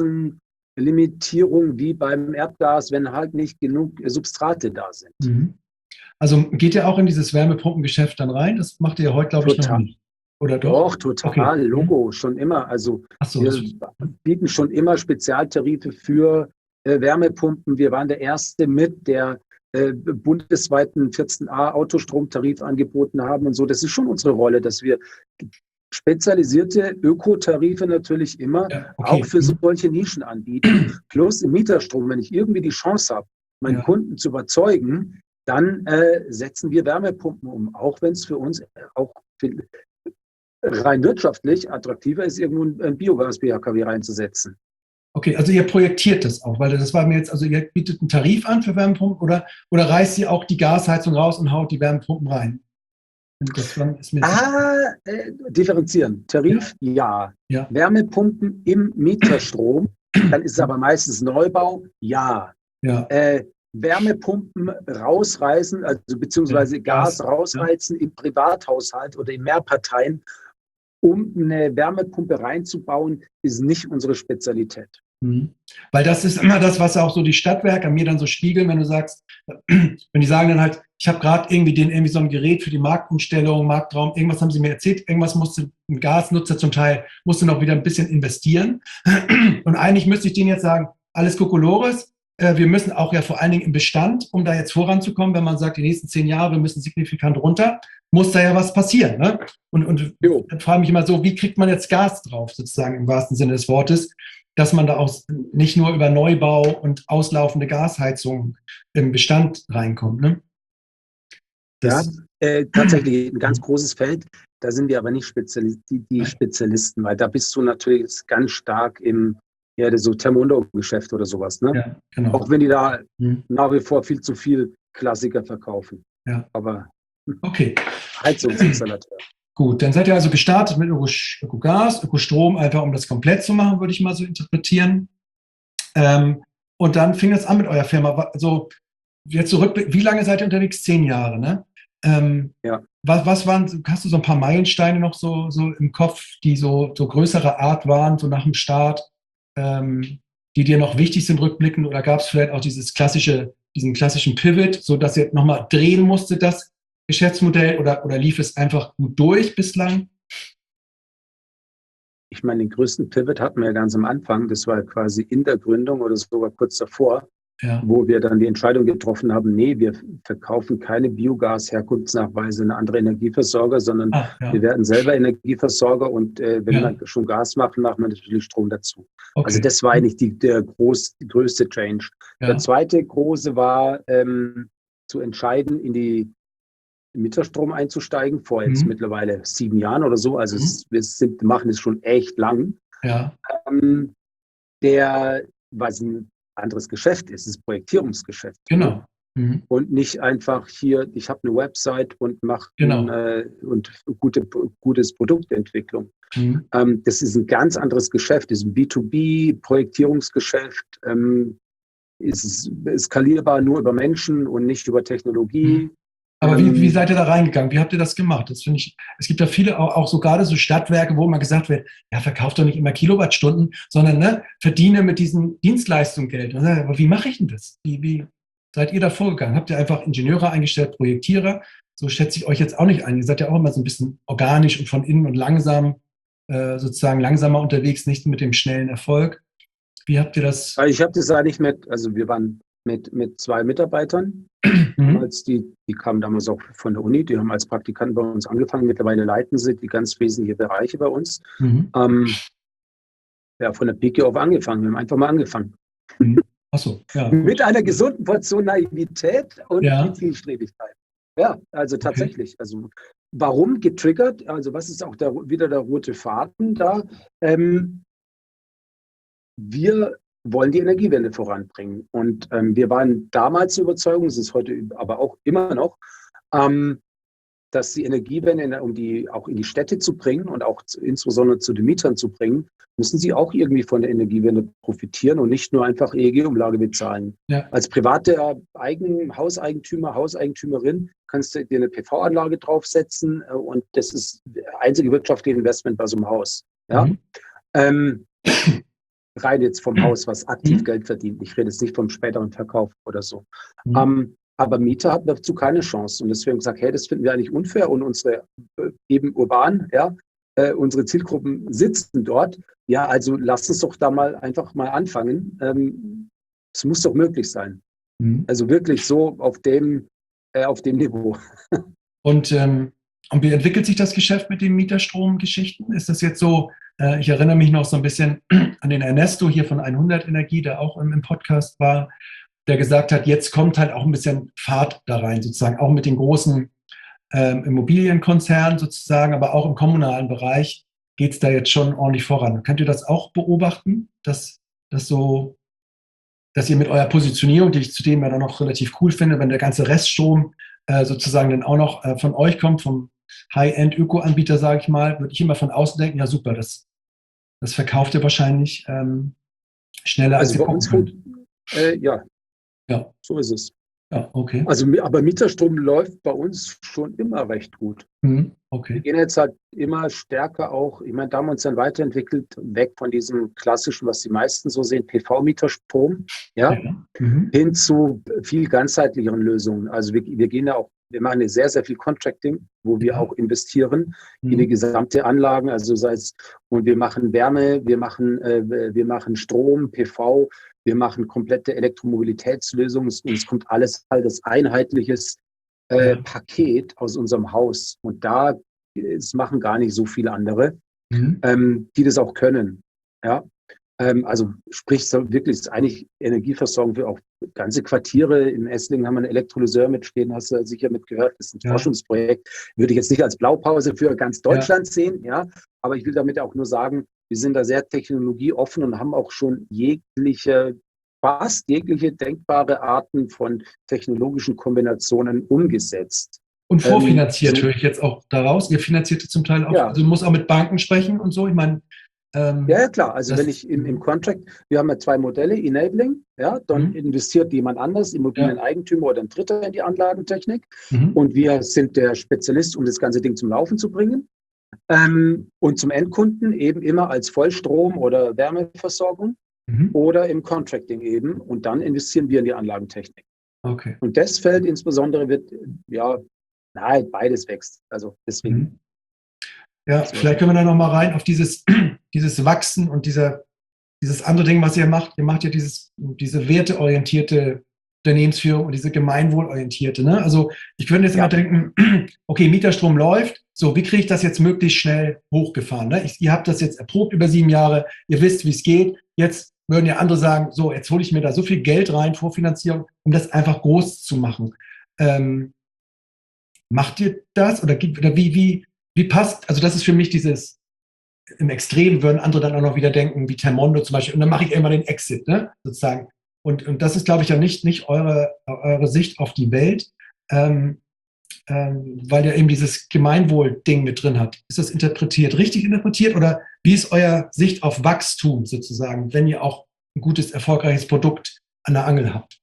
Ressourcenlimitierung wie beim Erdgas, wenn halt nicht genug Substrate da sind. Mhm. Also geht ihr auch in dieses Wärmepumpengeschäft dann rein? Das macht ihr heute, glaube ich, noch Total. nicht. Oder doch? Doch, total. Okay. Logo, schon immer. Also Ach so, wir das, bieten schon immer Spezialtarife für äh, Wärmepumpen. Wir waren der Erste mit, der äh, bundesweiten vierzehn a Autostromtarif angeboten haben und so. Das ist schon unsere Rolle, dass wir spezialisierte Ökotarife natürlich immer ja, okay. auch für Mhm. solche Nischen anbieten. Plus im Mieterstrom, wenn ich irgendwie die Chance habe, meinen Ja. Kunden zu überzeugen, dann äh, setzen wir Wärmepumpen um, auch wenn es für uns auch viel, rein wirtschaftlich attraktiver ist, irgendwo ein Biogas-B H K W reinzusetzen. Okay, also ihr projektiert das auch, weil das war mir jetzt, also ihr bietet einen Tarif an für Wärmepumpen oder, oder reißt ihr auch die Gasheizung raus und haut die Wärmepumpen rein? Das ist mir ah, äh, differenzieren. Tarif, ja. Ja. Wärmepumpen im Mieterstrom, dann ist es aber meistens Neubau, ja. Ja. Äh, Wärmepumpen rausreißen, also beziehungsweise Ja, Gas, Gas, rausreizen im Privathaushalt oder in Mehrparteien, um eine Wärmepumpe reinzubauen, ist nicht unsere Spezialität. Mhm. Weil das ist immer das, was auch so die Stadtwerke an mir dann so spiegeln, wenn du sagst, wenn die sagen dann halt, ich habe gerade irgendwie den irgendwie so ein Gerät für die Marktumstellung, Marktraum, irgendwas haben sie mir erzählt, irgendwas musste ein Gasnutzer zum Teil, musste noch wieder ein bisschen investieren. Und eigentlich müsste ich denen jetzt sagen, alles Kokolores, äh, wir müssen auch ja vor allen Dingen im Bestand, um da jetzt voranzukommen, wenn man sagt, die nächsten zehn Jahre, wir müssen signifikant runter, muss da ja was passieren. Ne? Und, und dann frage ich mich immer so, wie kriegt man jetzt Gas drauf, sozusagen im wahrsten Sinne des Wortes, dass man da auch nicht nur über Neubau und auslaufende Gasheizungen im Bestand reinkommt. Ne? Ja, äh, tatsächlich ein ganz großes Feld. Da sind wir aber nicht Spezialist, die, die Spezialisten, weil da bist du natürlich ganz stark im ja, so Thermondo-Geschäft oder sowas. Ne? Ja, genau. Auch wenn die da hm. nach wie vor viel zu viel Klassiker verkaufen. Ja. Aber okay. Heizungsinstallateur. Gut, dann seid ihr also gestartet mit Ökogas, Ökostrom, einfach um das komplett zu machen, würde ich mal so interpretieren. Ähm, und dann fing das an mit eurer Firma. Also jetzt zurück, wie lange seid ihr unterwegs? Zehn Jahre, ne? Ähm, ja. Was, was waren, hast du so ein paar Meilensteine noch so, so im Kopf, die so, so größerer Art waren, so nach dem Start, ähm, die dir noch wichtig sind rückblickend? Oder gab es vielleicht auch dieses klassische, diesen klassischen Pivot, so dass ihr nochmal drehen musstet, das Geschäftsmodell, oder, oder lief es einfach gut durch bislang? Ich meine, den größten Pivot hatten wir ja ganz am Anfang. Das war quasi in der Gründung oder sogar kurz davor, ja. wo wir dann die Entscheidung getroffen haben, nee, wir verkaufen keine Biogas-Herkunftsnachweise an andere Energieversorger, sondern Ach, ja. wir werden selber Energieversorger und äh, wenn ja. wir schon Gas machen, machen wir natürlich Strom dazu. Okay. Also das war eigentlich die, der groß, die größte Change. Ja. Der zweite große war, ähm, zu entscheiden, in die Mieterstrom einzusteigen, vor jetzt mhm. mittlerweile sieben Jahren oder so. Also mhm. es, wir sind, machen es schon echt lang. Ja. Ähm, der, was ein anderes Geschäft ist, ist Projektierungsgeschäft. Genau. Mhm. Und nicht einfach hier, ich habe eine Website und mache genau. äh, und gute, gutes Produktentwicklung. Mhm. Ähm, das ist ein ganz anderes Geschäft, das ist ein B zwei B Projektierungsgeschäft, ähm, ist skalierbar nur über Menschen und nicht über Technologie. Mhm. Aber wie, wie seid ihr da reingegangen? Wie habt ihr das gemacht? Das finde ich, es gibt ja viele, auch, auch so gerade so Stadtwerke, wo immer gesagt wird, ja, verkauft doch nicht immer Kilowattstunden, sondern ne, verdiene mit diesen Dienstleistungen Geld. Aber wie mache ich denn das? Wie, wie seid ihr da vorgegangen? Habt ihr einfach Ingenieure eingestellt, Projektierer? So schätze ich euch jetzt auch nicht ein. Ihr seid ja auch immer so ein bisschen organisch und von innen und langsam, äh, sozusagen langsamer unterwegs, nicht mit dem schnellen Erfolg. Wie habt ihr das? Ich habe das eigentlich mit, also wir waren mit, mit zwei Mitarbeitern. Mhm. Als die, die kamen damals auch von der Uni, die haben als Praktikanten bei uns angefangen. Mittlerweile leiten sie die ganz wesentlichen Bereiche bei uns. Mhm. Ähm, ja, von der Pike auf angefangen. Wir haben einfach mal angefangen. Mhm. Ach so, ja. Mit einer gesunden Portion Naivität und ja. Zielstrebigkeit. Ja, also tatsächlich. Okay. Also warum getriggert? Also was ist auch der, wieder der rote Faden da? Ähm, wir wollen die Energiewende voranbringen. Und ähm, wir waren damals der Überzeugung, es ist heute aber auch immer noch, ähm, dass die Energiewende, um die auch in die Städte zu bringen und auch zu, insbesondere zu den Mietern zu bringen, müssen sie auch irgendwie von der Energiewende profitieren und nicht nur einfach E E G-Umlage bezahlen. Ja. Als privater Eigen, Hauseigentümer, Hauseigentümerin kannst du dir eine P V-Anlage draufsetzen äh, und das ist das einzige wirtschaftliche Investment bei so einem Haus. Ja? Mhm. Ähm, rein jetzt vom Haus, was aktiv mhm. Geld verdient. Ich rede jetzt nicht vom späteren Verkauf oder so. Mhm. Ähm, aber Mieter hatten dazu keine Chance. Und deswegen gesagt, hey, das finden wir eigentlich unfair. Und unsere äh, eben urban, ja, äh, unsere Zielgruppen sitzen dort. Ja, also lasst uns doch da mal einfach mal anfangen. Ähm, es muss doch möglich sein. Mhm. Also wirklich so auf dem, äh, auf dem Niveau. Und, ähm, und wie entwickelt sich das Geschäft mit den Mieterstromgeschichten? Ist das jetzt so, äh, ich erinnere mich noch so ein bisschen an den Ernesto hier von hundert Energie, der auch im, im Podcast war, der gesagt hat, jetzt kommt halt auch ein bisschen Fahrt da rein, sozusagen, auch mit den großen ähm, Immobilienkonzernen sozusagen, aber auch im kommunalen Bereich geht es da jetzt schon ordentlich voran. Könnt ihr das auch beobachten, dass, dass, so, dass ihr mit eurer Positionierung, die ich zudem ja dann noch relativ cool finde, wenn der ganze Reststrom äh, sozusagen dann auch noch äh, von euch kommt, vom High-End-Öko-Anbieter, sage ich mal, würde ich immer von außen denken, ja super, das, das verkauft ihr wahrscheinlich ähm, schneller also als ihr bei uns gut, äh, ja. Ja, so ist es. Ja, okay. Also, aber Mieterstrom läuft bei uns schon immer recht gut. Mhm, okay. Wir gehen jetzt halt immer stärker auch, ich meine, da haben wir uns dann weiterentwickelt, weg von diesem klassischen, was die meisten so sehen, P V-Mieterstrom, ja, ja. Mhm. hin zu viel ganzheitlicheren Lösungen. Also wir, wir gehen ja auch, wir machen sehr, sehr viel Contracting, wo wir ja. auch investieren mhm. in die gesamte Anlagen, also sei es, und wir machen Wärme, wir machen, äh, wir machen Strom, P V, wir machen komplette Elektromobilitätslösungen und es kommt alles halt als einheitliches äh, ja. Paket aus unserem Haus. Und da es machen gar nicht so viele andere, mhm. ähm, die das auch können. Ja? Ähm, also sprich, so wirklich ist eigentlich Energieversorgung für auch ganze Quartiere. In Esslingen haben wir einen Elektrolyseur mitstehen, hast du sicher mitgehört. Das ist ein ja. Forschungsprojekt. Würde ich jetzt nicht als Blaupause für ganz Deutschland ja. sehen, ja. Aber ich will damit auch nur sagen, wir sind da sehr technologieoffen und haben auch schon jegliche fast jegliche denkbare Arten von technologischen Kombinationen umgesetzt. Und vorfinanziert ähm, so, höre ich jetzt auch daraus. Ihr finanziert zum Teil auch, ja. also muss auch mit Banken sprechen und so. Ich meine, ähm, ja, ja, klar. Also das, wenn ich im, im Contract, wir haben ja zwei Modelle, Enabling, ja, dann mhm. investiert jemand anders, Immobilieneigentümer oder ein Dritter in die Anlagentechnik. Mhm. Und wir sind der Spezialist, um das ganze Ding zum Laufen zu bringen. Ähm, und zum Endkunden eben immer als Vollstrom- oder Wärmeversorgung Mhm. oder im Contracting eben. Und dann investieren wir in die Anlagentechnik. Okay. Und das Feld insbesondere wird, ja, nahe beides wächst. Also deswegen. Mhm. Ja, so. Vielleicht können wir da nochmal rein auf dieses, dieses Wachsen und dieser, dieses andere Ding, was ihr macht. Ihr macht ja dieses, diese werteorientierte Unternehmensführung und diese gemeinwohlorientierte. Ne? Also ich könnte jetzt ja. immer denken, okay, Mieterstrom läuft, so, wie kriege ich das jetzt möglichst schnell hochgefahren? Ne? Ich, ihr habt das jetzt erprobt über sieben Jahre, ihr wisst, wie es geht. Jetzt würden ja andere sagen, so, jetzt hole ich mir da so viel Geld rein, Vorfinanzierung, um das einfach groß zu machen. Ähm, macht ihr das? Oder, oder wie, wie, wie passt, also das ist für mich dieses, im Extrem würden andere dann auch noch wieder denken, wie Termondo zum Beispiel, und dann mache ich immer den Exit, ne, sozusagen. Und, und das ist, glaube ich, ja nicht, nicht eure, eure Sicht auf die Welt, ähm, ähm, weil ihr eben dieses Gemeinwohl-Ding mit drin habt. Ist das interpretiert, richtig interpretiert, oder wie ist euer Sicht auf Wachstum sozusagen, wenn ihr auch ein gutes, erfolgreiches Produkt an der Angel habt?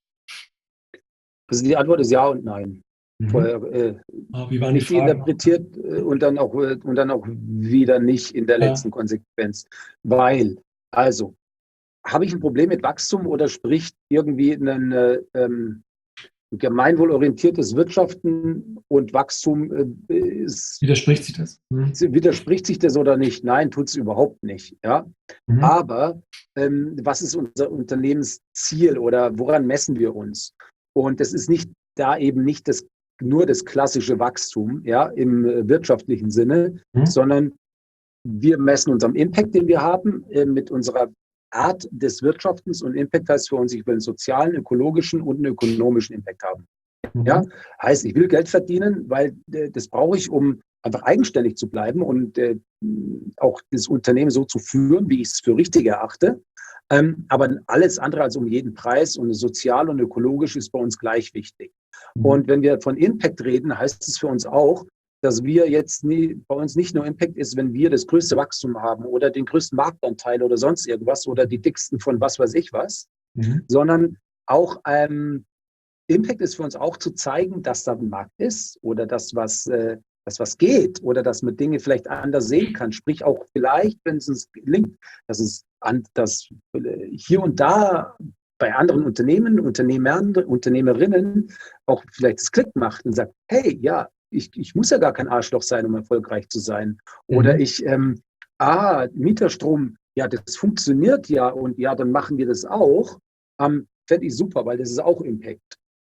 Also die Antwort ist ja und nein. Mhm. Vorher, äh, oh, wie waren nicht die Fragen? interpretiert äh, und dann auch äh, und dann auch wieder nicht in der ja. letzten Konsequenz. Weil, also, habe ich ein Problem mit Wachstum oder spricht irgendwie ein äh, ähm, gemeinwohlorientiertes Wirtschaften und Wachstum äh, ist, widerspricht sich das? Mhm. Widerspricht sich das oder nicht? Nein, tut es überhaupt nicht. Ja? Mhm. Aber ähm, was ist unser Unternehmensziel oder woran messen wir uns? Und das ist nicht da eben nicht das nur das klassische Wachstum, ja, im äh, wirtschaftlichen Sinne, mhm. sondern wir messen uns am Impact, den wir haben, äh, mit unserer Art des Wirtschaftens. Und Impact heißt für uns, ich will einen sozialen, ökologischen und einen ökonomischen Impact haben. Mhm. Ja, heißt, ich will Geld verdienen, weil äh, das brauche ich, um einfach eigenständig zu bleiben und äh, auch das Unternehmen so zu führen, wie ich es für richtig erachte. Ähm, aber alles andere als um jeden Preis, und sozial und ökologisch ist bei uns gleich wichtig. Mhm. Und wenn wir von Impact reden, heißt es für uns auch, dass wir jetzt nie, bei uns nicht nur Impact ist, wenn wir das größte Wachstum haben oder den größten Marktanteil oder sonst irgendwas oder die dicksten von was weiß ich was, mhm. sondern auch ähm, Impact ist für uns auch zu zeigen, dass da ein Markt ist oder dass was, äh, dass was geht oder dass man Dinge vielleicht anders sehen kann. Sprich auch vielleicht, wenn es uns gelingt, dass es an, dass hier und da bei anderen Unternehmen, Unternehmern, Unternehmerinnen auch vielleicht das Klick macht und sagt, hey, ja, ich, ich muss ja gar kein Arschloch sein, um erfolgreich zu sein. Oder mhm. ich, ähm, ah, Mieterstrom, ja, das funktioniert ja und ja, dann machen wir das auch. Ähm, fände ich super, weil das ist auch Impact.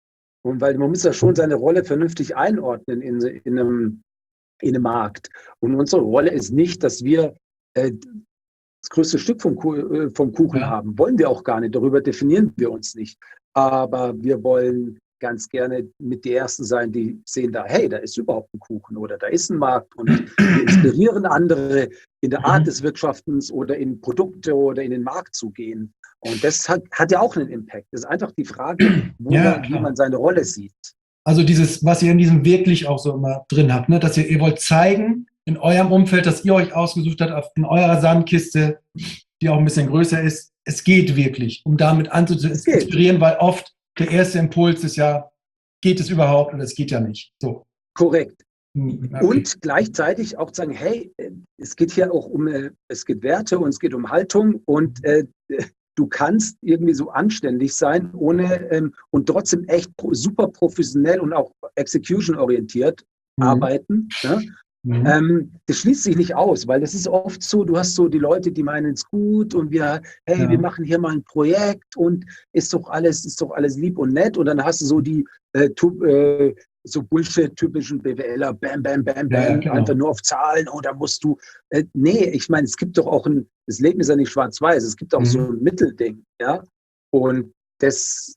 Und weil man muss ja schon seine Rolle vernünftig einordnen in, in, einem, in einem Markt. Und unsere Rolle ist nicht, dass wir äh, das größte Stück vom, äh, vom Kuchen ja. haben. Wollen wir auch gar nicht. Darüber definieren wir uns nicht. Aber wir wollen ganz gerne mit die Ersten sein, die sehen da, hey, da ist überhaupt ein Kuchen oder da ist ein Markt und wir inspirieren andere in der Art des Wirtschaftens oder in Produkte oder in den Markt zu gehen. Und das hat, hat ja auch einen Impact. Das ist einfach die Frage, wo ja, man, wie man seine Rolle sieht. Also dieses, was ihr in diesem wirklich auch so immer drin habt, ne? Dass ihr, ihr wollt zeigen in eurem Umfeld, dass ihr euch ausgesucht habt, in eurer Sandkiste, die auch ein bisschen größer ist, es geht wirklich, um damit anzuinspirieren, weil oft der erste Impuls ist ja, geht es überhaupt oder es geht ja nicht. So. Korrekt. Okay. Und gleichzeitig auch sagen, hey, es geht hier auch um, es geht Werte und es geht um Haltung und äh, du kannst irgendwie so anständig sein, ohne ähm, und trotzdem echt pro, super professionell und auch execution-orientiert mhm. arbeiten. Ne? Mhm. Ähm, das schließt sich nicht aus, weil das ist oft so, du hast so die Leute, die meinen es gut und wir, hey, ja. wir machen hier mal ein Projekt und ist doch alles, ist doch alles lieb und nett und dann hast du so die äh, tu, äh, so Bullshit-typischen BWLer, bam, bam, bam, bam, ja, ja, genau. einfach nur auf Zahlen, oh, da musst du, äh, nee, ich meine, es gibt doch auch ein, das Leben ist ja nicht schwarz-weiß, es gibt auch mhm. so ein Mittelding, ja, und das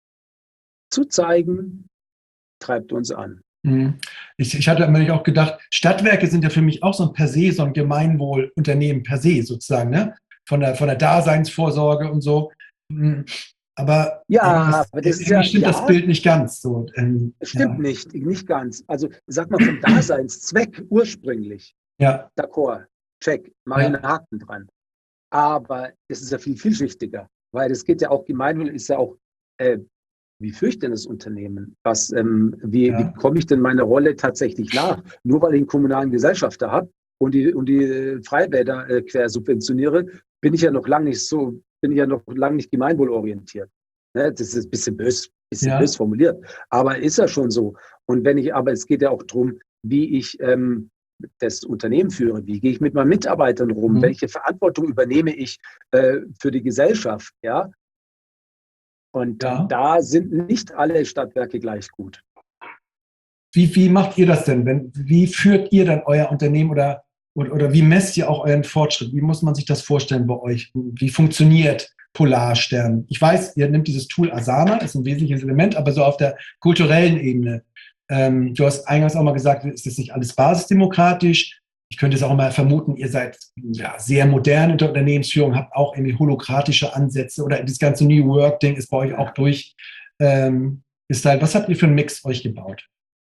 zu zeigen, treibt uns an. Ich, ich hatte mir auch gedacht, Stadtwerke sind ja für mich auch so ein per se, so ein Gemeinwohlunternehmen per se sozusagen, ne? Von der, von der Daseinsvorsorge und so. Aber Ja, aber das ist ja, stimmt ja, das Bild nicht ganz so. Ähm, stimmt ja. nicht, nicht ganz. Also sag mal vom Daseinszweck ursprünglich, Ja, d'accord, check, mach ich ja, einen Haken dran. Aber es ist ja viel vielschichtiger, weil es geht ja auch, Gemeinwohl ist ja auch, äh, wie führe ich denn das Unternehmen? Was, ähm, wie, wie ja. komme ich denn meiner Rolle tatsächlich nach? Nur weil ich einen kommunalen Gesellschafter habe und die, und die äh, Freibäder äh, quer subventioniere, bin ich ja noch lange nicht so, bin ich ja noch lange nicht gemeinwohlorientiert. Ne? Das ist ein bisschen bös, bisschen Ja. bös formuliert, aber ist ja schon so. Und wenn ich, aber es geht ja auch darum, wie ich ähm, das Unternehmen führe, wie gehe ich mit meinen Mitarbeitern rum, Mhm. welche Verantwortung übernehme ich äh, für die Gesellschaft, ja? Und Ja. da sind nicht alle Stadtwerke gleich gut. Wie, wie macht ihr das denn? Wenn, wie führt ihr dann euer Unternehmen oder, oder, oder wie messt ihr auch euren Fortschritt? Wie muss man sich das vorstellen bei euch? Wie funktioniert Polarstern? Ich weiß, ihr nehmt dieses Tool Asana, ist ein wesentliches Element, aber so auf der kulturellen Ebene. Ähm, du hast eingangs auch mal gesagt, es ist nicht alles basisdemokratisch. Ich könnte es auch mal vermuten, ihr seid ja, sehr modern in der Unternehmensführung, habt auch irgendwie holokratische Ansätze oder das ganze New Work-Ding ist bei euch auch durch. Ähm, ist halt, was habt ihr für einen Mix euch gebaut?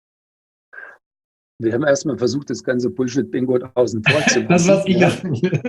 Wir haben erstmal versucht, das ganze Bullshit-Bingo außen vor zu lassen. Das, was ich ja.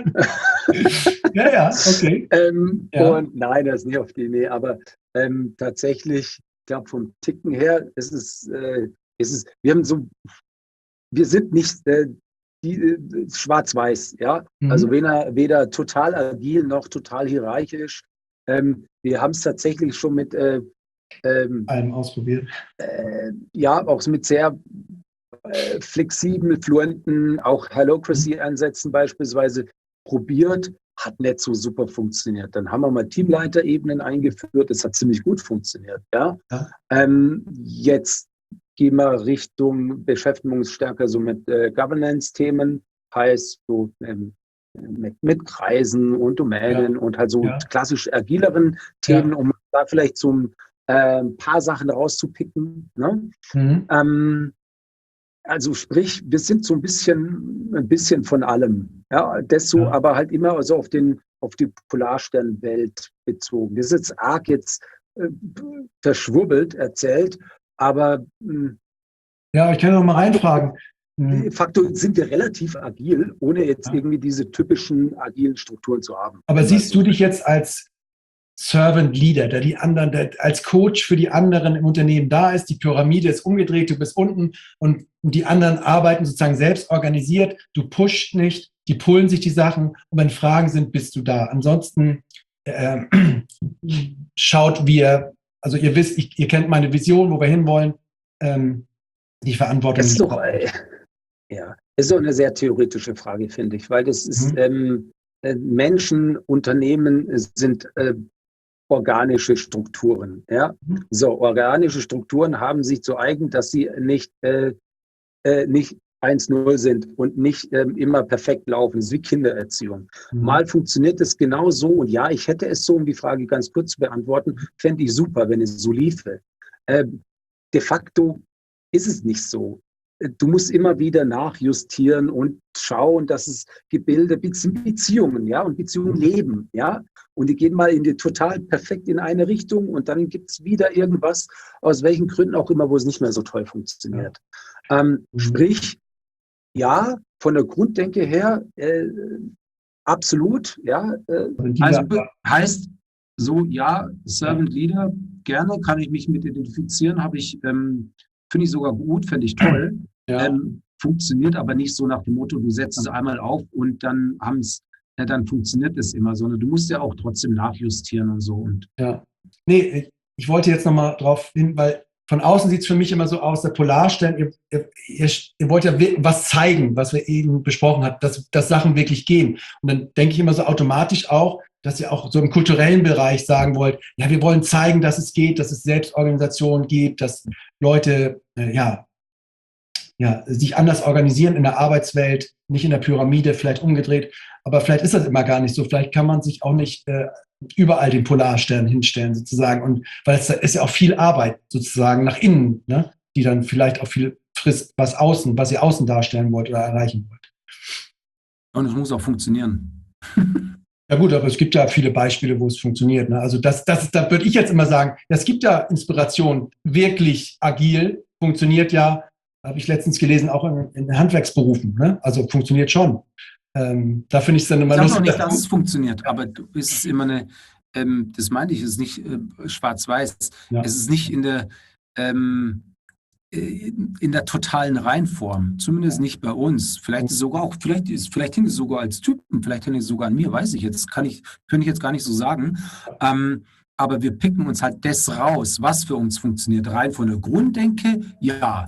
ja, ja, okay. ähm, Ja. Und nein, das ist nicht auf die Idee, aber ähm, tatsächlich, ich glaube, vom Ticken her, es ist, äh, es ist, wir haben so, wir sind nicht äh, die, äh, schwarz-weiß, ja. Mhm. Also weder, weder total agil noch total hierarchisch. Ähm, wir haben es tatsächlich schon mit äh, ähm, Allem ausprobiert. Äh, ja, auch mit sehr äh, flexibel, fluenten, auch Holacracy-Ansätzen beispielsweise probiert, hat nicht so super funktioniert. Dann haben wir mal Teamleiterebenen eingeführt, das hat ziemlich gut funktioniert. Ja? Ja. Ähm, jetzt gehen wir Richtung, beschäftigen uns stärker so mit äh, Governance-Themen, heißt so ähm, mit, mit Kreisen und Domänen Ja. und halt so Ja. klassisch agileren Themen, Ja. um da vielleicht so ein äh, paar Sachen rauszupicken. Ne? Mhm. Ähm, also sprich, wir sind so ein bisschen, ein bisschen von allem. Ja, das so, Ja. aber halt immer also auf den, auf die Polarsternwelt bezogen. Das ist jetzt arg jetzt äh, verschwurbelt erzählt, aber mh, Ja, ich kann noch mal reinfragen. de facto sind wir relativ agil, ohne jetzt Ja. irgendwie diese typischen agilen Strukturen zu haben. Aber siehst du dich jetzt als Servant Leader, der die anderen, der als Coach für die anderen im Unternehmen da ist, die Pyramide ist umgedreht, du bist unten und die anderen arbeiten sozusagen selbst organisiert, du pusht nicht, die pullen sich die Sachen und wenn Fragen sind, bist du da. Ansonsten äh, schaut wir, also ihr wisst, ich, ihr kennt meine Vision, wo wir hinwollen, ähm, die Verantwortung. Das ist doch, äh, ja, ist so eine sehr theoretische Frage, finde ich, weil das ist, Mhm. ähm, äh, Menschen, Unternehmen sind äh, organische Strukturen. Ja? Mhm. So, organische Strukturen haben sich zu eigen, dass sie nicht, äh, äh, nicht eins null sind und nicht ähm, immer perfekt laufen. Das ist wie Kindererziehung. Mhm. Mal funktioniert es genau so und ja, ich hätte es so, um die Frage ganz kurz zu beantworten, fände ich super, wenn es so liefe. Äh, de facto ist es nicht so. Du musst immer wieder nachjustieren und schauen, dass es Gebilde, Beziehungen, ja, und Beziehungen leben, ja. Und die gehen mal in die total perfekt in eine Richtung und dann gibt es wieder irgendwas, aus welchen Gründen auch immer, wo es nicht mehr so toll funktioniert. Ja. Ähm, Mhm. Sprich, ja, von der Grunddenke her, äh, absolut, ja. Äh, also heißt so, ja, Servant Leader, gerne, kann ich mich mit identifizieren, habe ich, ähm, finde ich sogar gut, fände ich toll. Ja. Ähm, funktioniert aber nicht so nach dem Motto, du setzt es einmal auf und dann haben's, ja, dann funktioniert es immer, sondern du musst ja auch trotzdem nachjustieren und so. Und ja. Nee, ich wollte jetzt nochmal drauf hin, weil von außen sieht es für mich immer so aus, der Polarstern, ihr, ihr, ihr, ihr wollt ja was zeigen, was wir eben besprochen haben, dass, dass Sachen wirklich gehen. Und dann denke ich immer so automatisch auch, dass ihr auch so im kulturellen Bereich sagen wollt, ja, wir wollen zeigen, dass es geht, dass es Selbstorganisationen gibt, dass Leute, äh, ja, ja, sich anders organisieren in der Arbeitswelt, nicht in der Pyramide, vielleicht umgedreht. Aber vielleicht ist das immer gar nicht so. Vielleicht kann man sich auch nicht äh, überall den Polarstern hinstellen, sozusagen. Und weil es ist ja auch viel Arbeit, sozusagen, nach innen, ne? Die dann vielleicht auch viel frisst, was außen, was ihr außen darstellen wollt oder erreichen wollt. Und es muss auch funktionieren. Ja gut, aber es gibt ja viele Beispiele, wo es funktioniert. Ne? Also das, das, da würde ich jetzt immer sagen, es gibt ja Inspiration, wirklich agil, funktioniert ja, habe ich letztens gelesen, auch in, in Handwerksberufen. Ne? Also funktioniert schon. Ähm, da finde ich es dann immer Ich sage lustig. auch nicht, dass es funktioniert, aber es ist immer eine, ähm, das meinte ich, es ist nicht äh, schwarz-weiß, Ja. es ist nicht in der, ähm, in, in der totalen Reinform, zumindest nicht bei uns. Vielleicht ist sogar auch, vielleicht ist, vielleicht hängt es sogar als Typen, vielleicht hängt es sogar an mir, weiß ich jetzt, kann ich, könnte ich jetzt gar nicht so sagen. Ähm, aber wir picken uns halt das raus, was für uns funktioniert. Rein von der Grunddenke, ja.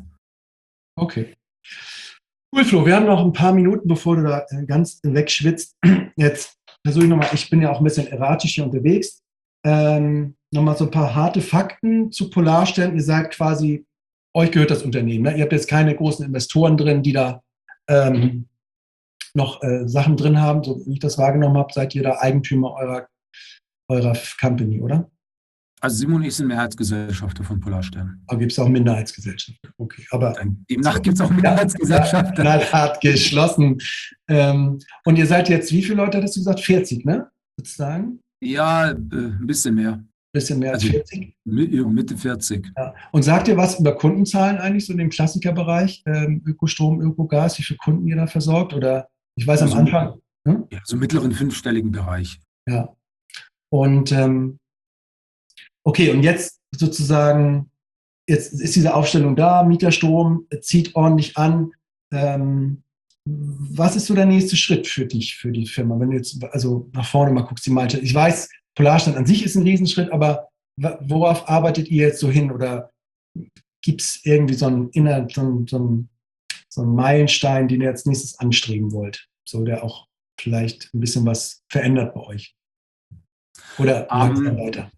Okay. Cool, Flo, wir haben noch ein paar Minuten, bevor du da ganz wegschwitzt. Jetzt versuche ich nochmal, ich bin ja auch ein bisschen erratisch hier unterwegs, ähm, nochmal so ein paar harte Fakten zu Polarstern. Ihr seid quasi, euch gehört das Unternehmen. Ne? Ihr habt jetzt keine großen Investoren drin, die da ähm, noch äh, Sachen drin haben. So wie ich das wahrgenommen habe, seid ihr da Eigentümer eurer, eurer Company, oder? Also Simon und ich sind Mehrheitsgesellschafter von Polarstern. Aber gibt es auch Minderheitsgesellschaften? Okay, aber demnach gibt es auch Minderheitsgesellschaften. Knallhart geschlossen. Ähm, und ihr seid jetzt, wie viele Leute hattest du gesagt? vierzig, ne? Sozusagen? Ja, äh, ein bisschen mehr. Ein bisschen mehr als also vierzig? Mitte vierzig. Ja. Und sagt ihr was über Kundenzahlen eigentlich, so in dem Klassikerbereich? Ähm, Ökostrom, Ökogas, wie viele Kunden ihr da versorgt? Oder ich weiß also am Anfang. Hm? Ja, so mittleren fünfstelligen Bereich. Ja. Und ähm, okay, und jetzt sozusagen, jetzt ist diese Aufstellung da, Mieterstrom zieht ordentlich an. Ähm, was ist so der nächste Schritt für dich, für die Firma? Wenn du jetzt also nach vorne mal guckst, die Meilensteine. Ich weiß, Polarstern an sich ist ein Riesenschritt, aber worauf arbeitet ihr jetzt so hin? Oder gibt es irgendwie so einen, inner, so, einen, so, einen, so einen Meilenstein, den ihr als nächstes anstreben wollt? So, der auch vielleicht ein bisschen was verändert bei euch? Oder langsam um, weiter?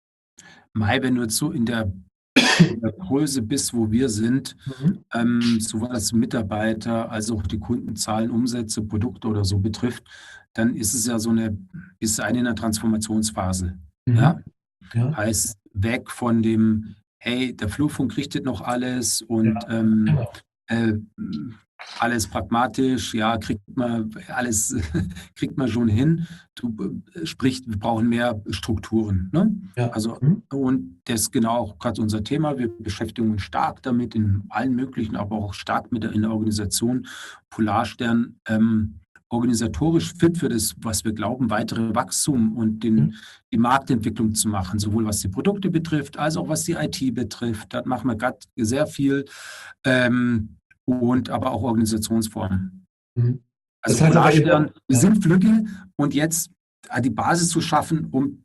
Mai, wenn du jetzt so in der, in der Größe bist, wo wir sind, mhm. ähm, sowohl als Mitarbeiter als auch die Kundenzahlen, Umsätze, Produkte oder so betrifft, dann ist es ja so eine, ist eine in der Transformationsphase. Mhm. Ja? Ja. Heißt, weg von dem, hey, der Flurfunk richtet noch alles und ja, ähm, genau. äh, alles pragmatisch, ja, kriegt man alles kriegt man schon hin. Du, sprich, wir brauchen mehr Strukturen. Ne? Ja. Also, mhm. und das ist genau auch gerade unser Thema. Wir beschäftigen uns stark damit in allen möglichen, aber auch stark mit der, in der Organisation. Polarstern ähm, organisatorisch fit für das, was wir glauben, weitere Wachstum und den, mhm. die Marktentwicklung zu machen, sowohl was die Produkte betrifft, als auch was die I T betrifft. Da machen wir gerade sehr viel. Ähm, und aber auch Organisationsformen. Mhm. Also das heißt Polarstern, aber, wir sind Flügge und jetzt die Basis zu schaffen, um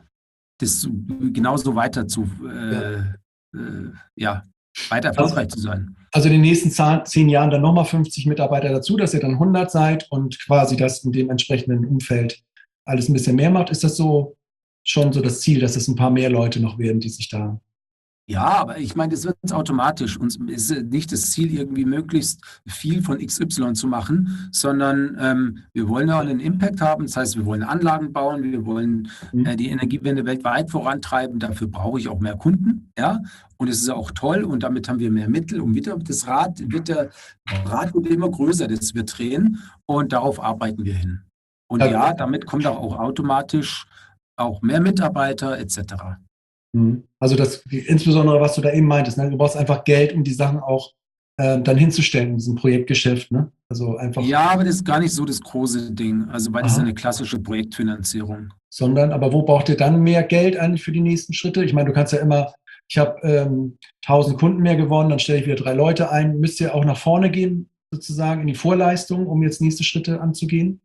das genauso weiter zu, äh, ja. Äh, ja, weiter erfolgreich also, zu sein. Also in den nächsten zehn Jahren dann nochmal fünfzig Mitarbeiter dazu, dass ihr dann hundert seid und quasi das in dem entsprechenden Umfeld alles ein bisschen mehr macht. Ist das so schon so das Ziel, dass es ein paar mehr Leute noch werden, die sich da... Ja, aber ich meine, das wird automatisch. Uns ist nicht das Ziel, irgendwie möglichst viel von X Y zu machen, sondern ähm, wir wollen ja einen Impact haben. Das heißt, wir wollen Anlagen bauen, wir wollen äh, die Energiewende weltweit vorantreiben. Dafür brauche ich auch mehr Kunden. Ja? Und es ist ja auch toll und damit haben wir mehr Mittel. Und wieder das Rad wird der Rad wird immer größer, das wir drehen und darauf arbeiten wir hin. Und ja, ja damit kommt auch automatisch auch mehr Mitarbeiter et cetera. Also das, insbesondere was du da eben meintest, ne? Du brauchst einfach Geld, um die Sachen auch äh, dann hinzustellen in diesem Projektgeschäft. Ne? Also einfach. Ja, aber das ist gar nicht so das große Ding, also weil Aha. das ist eine klassische Projektfinanzierung. Sondern, aber wo braucht ihr dann mehr Geld eigentlich für die nächsten Schritte? Ich meine, du kannst ja immer, ich habe ähm, tausend Kunden mehr gewonnen, dann stelle ich wieder drei Leute ein. Müsst ihr auch nach vorne gehen, sozusagen in die Vorleistung, um jetzt nächste Schritte anzugehen?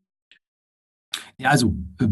Ja, also äh,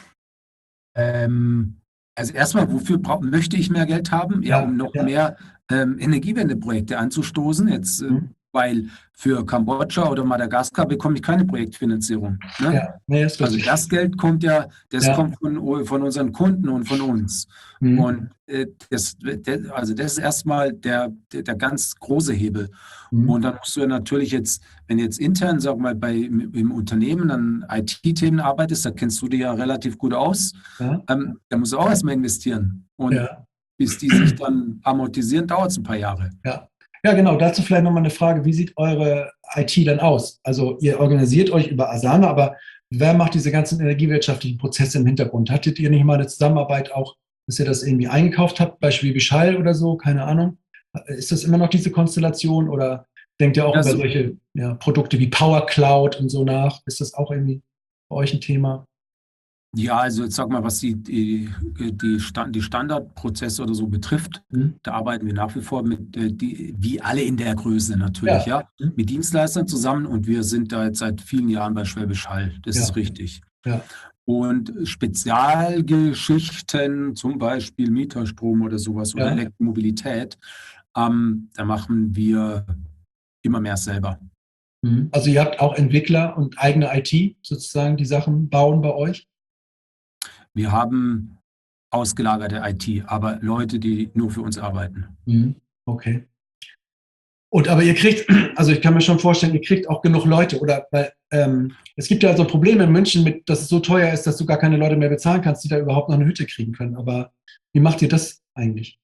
ähm, Also erstmal, wofür brauch, möchte ich mehr Geld haben? Ja, ja um noch ja. mehr ähm, Energiewendeprojekte anzustoßen. Jetzt, äh, mhm. weil für Kambodscha oder Madagaskar bekomme ich keine Projektfinanzierung. Ne? Ja. Nee, das also das Geld kommt ja, das ja. kommt von, von unseren Kunden und von uns. Mhm. Und äh, das, der, also das ist erstmal der, der, der ganz große Hebel. Mhm. Und dann musst du ja natürlich jetzt, wenn du jetzt intern, sag mal, bei, im Unternehmen an I T-Themen arbeitest, da kennst du dich ja relativ gut aus, ja. ähm, da musst du auch erstmal investieren. Und ja. bis die sich dann amortisieren, dauert es ein paar Jahre. Ja. Ja, genau. Dazu vielleicht nochmal eine Frage. Wie sieht eure I T dann aus? Also ihr organisiert euch über Asana, aber wer macht diese ganzen energiewirtschaftlichen Prozesse im Hintergrund? Hattet ihr nicht mal eine Zusammenarbeit auch, dass ihr das irgendwie eingekauft habt, bei Schwäbisch Hall oder so? Keine Ahnung. Ist das immer noch diese Konstellation oder denkt ihr auch ja, über so solche ja, Produkte wie Power Cloud und so nach? Ist das auch irgendwie bei euch ein Thema? Ja, also jetzt sag mal, was die, die, die, Stand, die Standardprozesse oder so betrifft, mhm. da arbeiten wir nach wie vor mit, die, wie alle in der Größe natürlich, ja, ja mhm. mit Dienstleistern zusammen und wir sind da jetzt seit vielen Jahren bei Schwäbisch Hall, das ja. ist richtig. Ja. Und Spezialgeschichten, zum Beispiel Mieterstrom oder sowas oder ja. Elektromobilität, ähm, da machen wir immer mehr selber. Mhm. Also ihr habt auch Entwickler und eigene I T sozusagen, die Sachen bauen bei euch? Wir haben ausgelagerte I T, aber Leute, die nur für uns arbeiten. Okay. Und aber ihr kriegt, also ich kann mir schon vorstellen, ihr kriegt auch genug Leute, oder? Weil ähm, es gibt ja so Probleme in München, mit, dass es so teuer ist, dass du gar keine Leute mehr bezahlen kannst, die da überhaupt noch eine Hütte kriegen können. Aber wie macht ihr das eigentlich?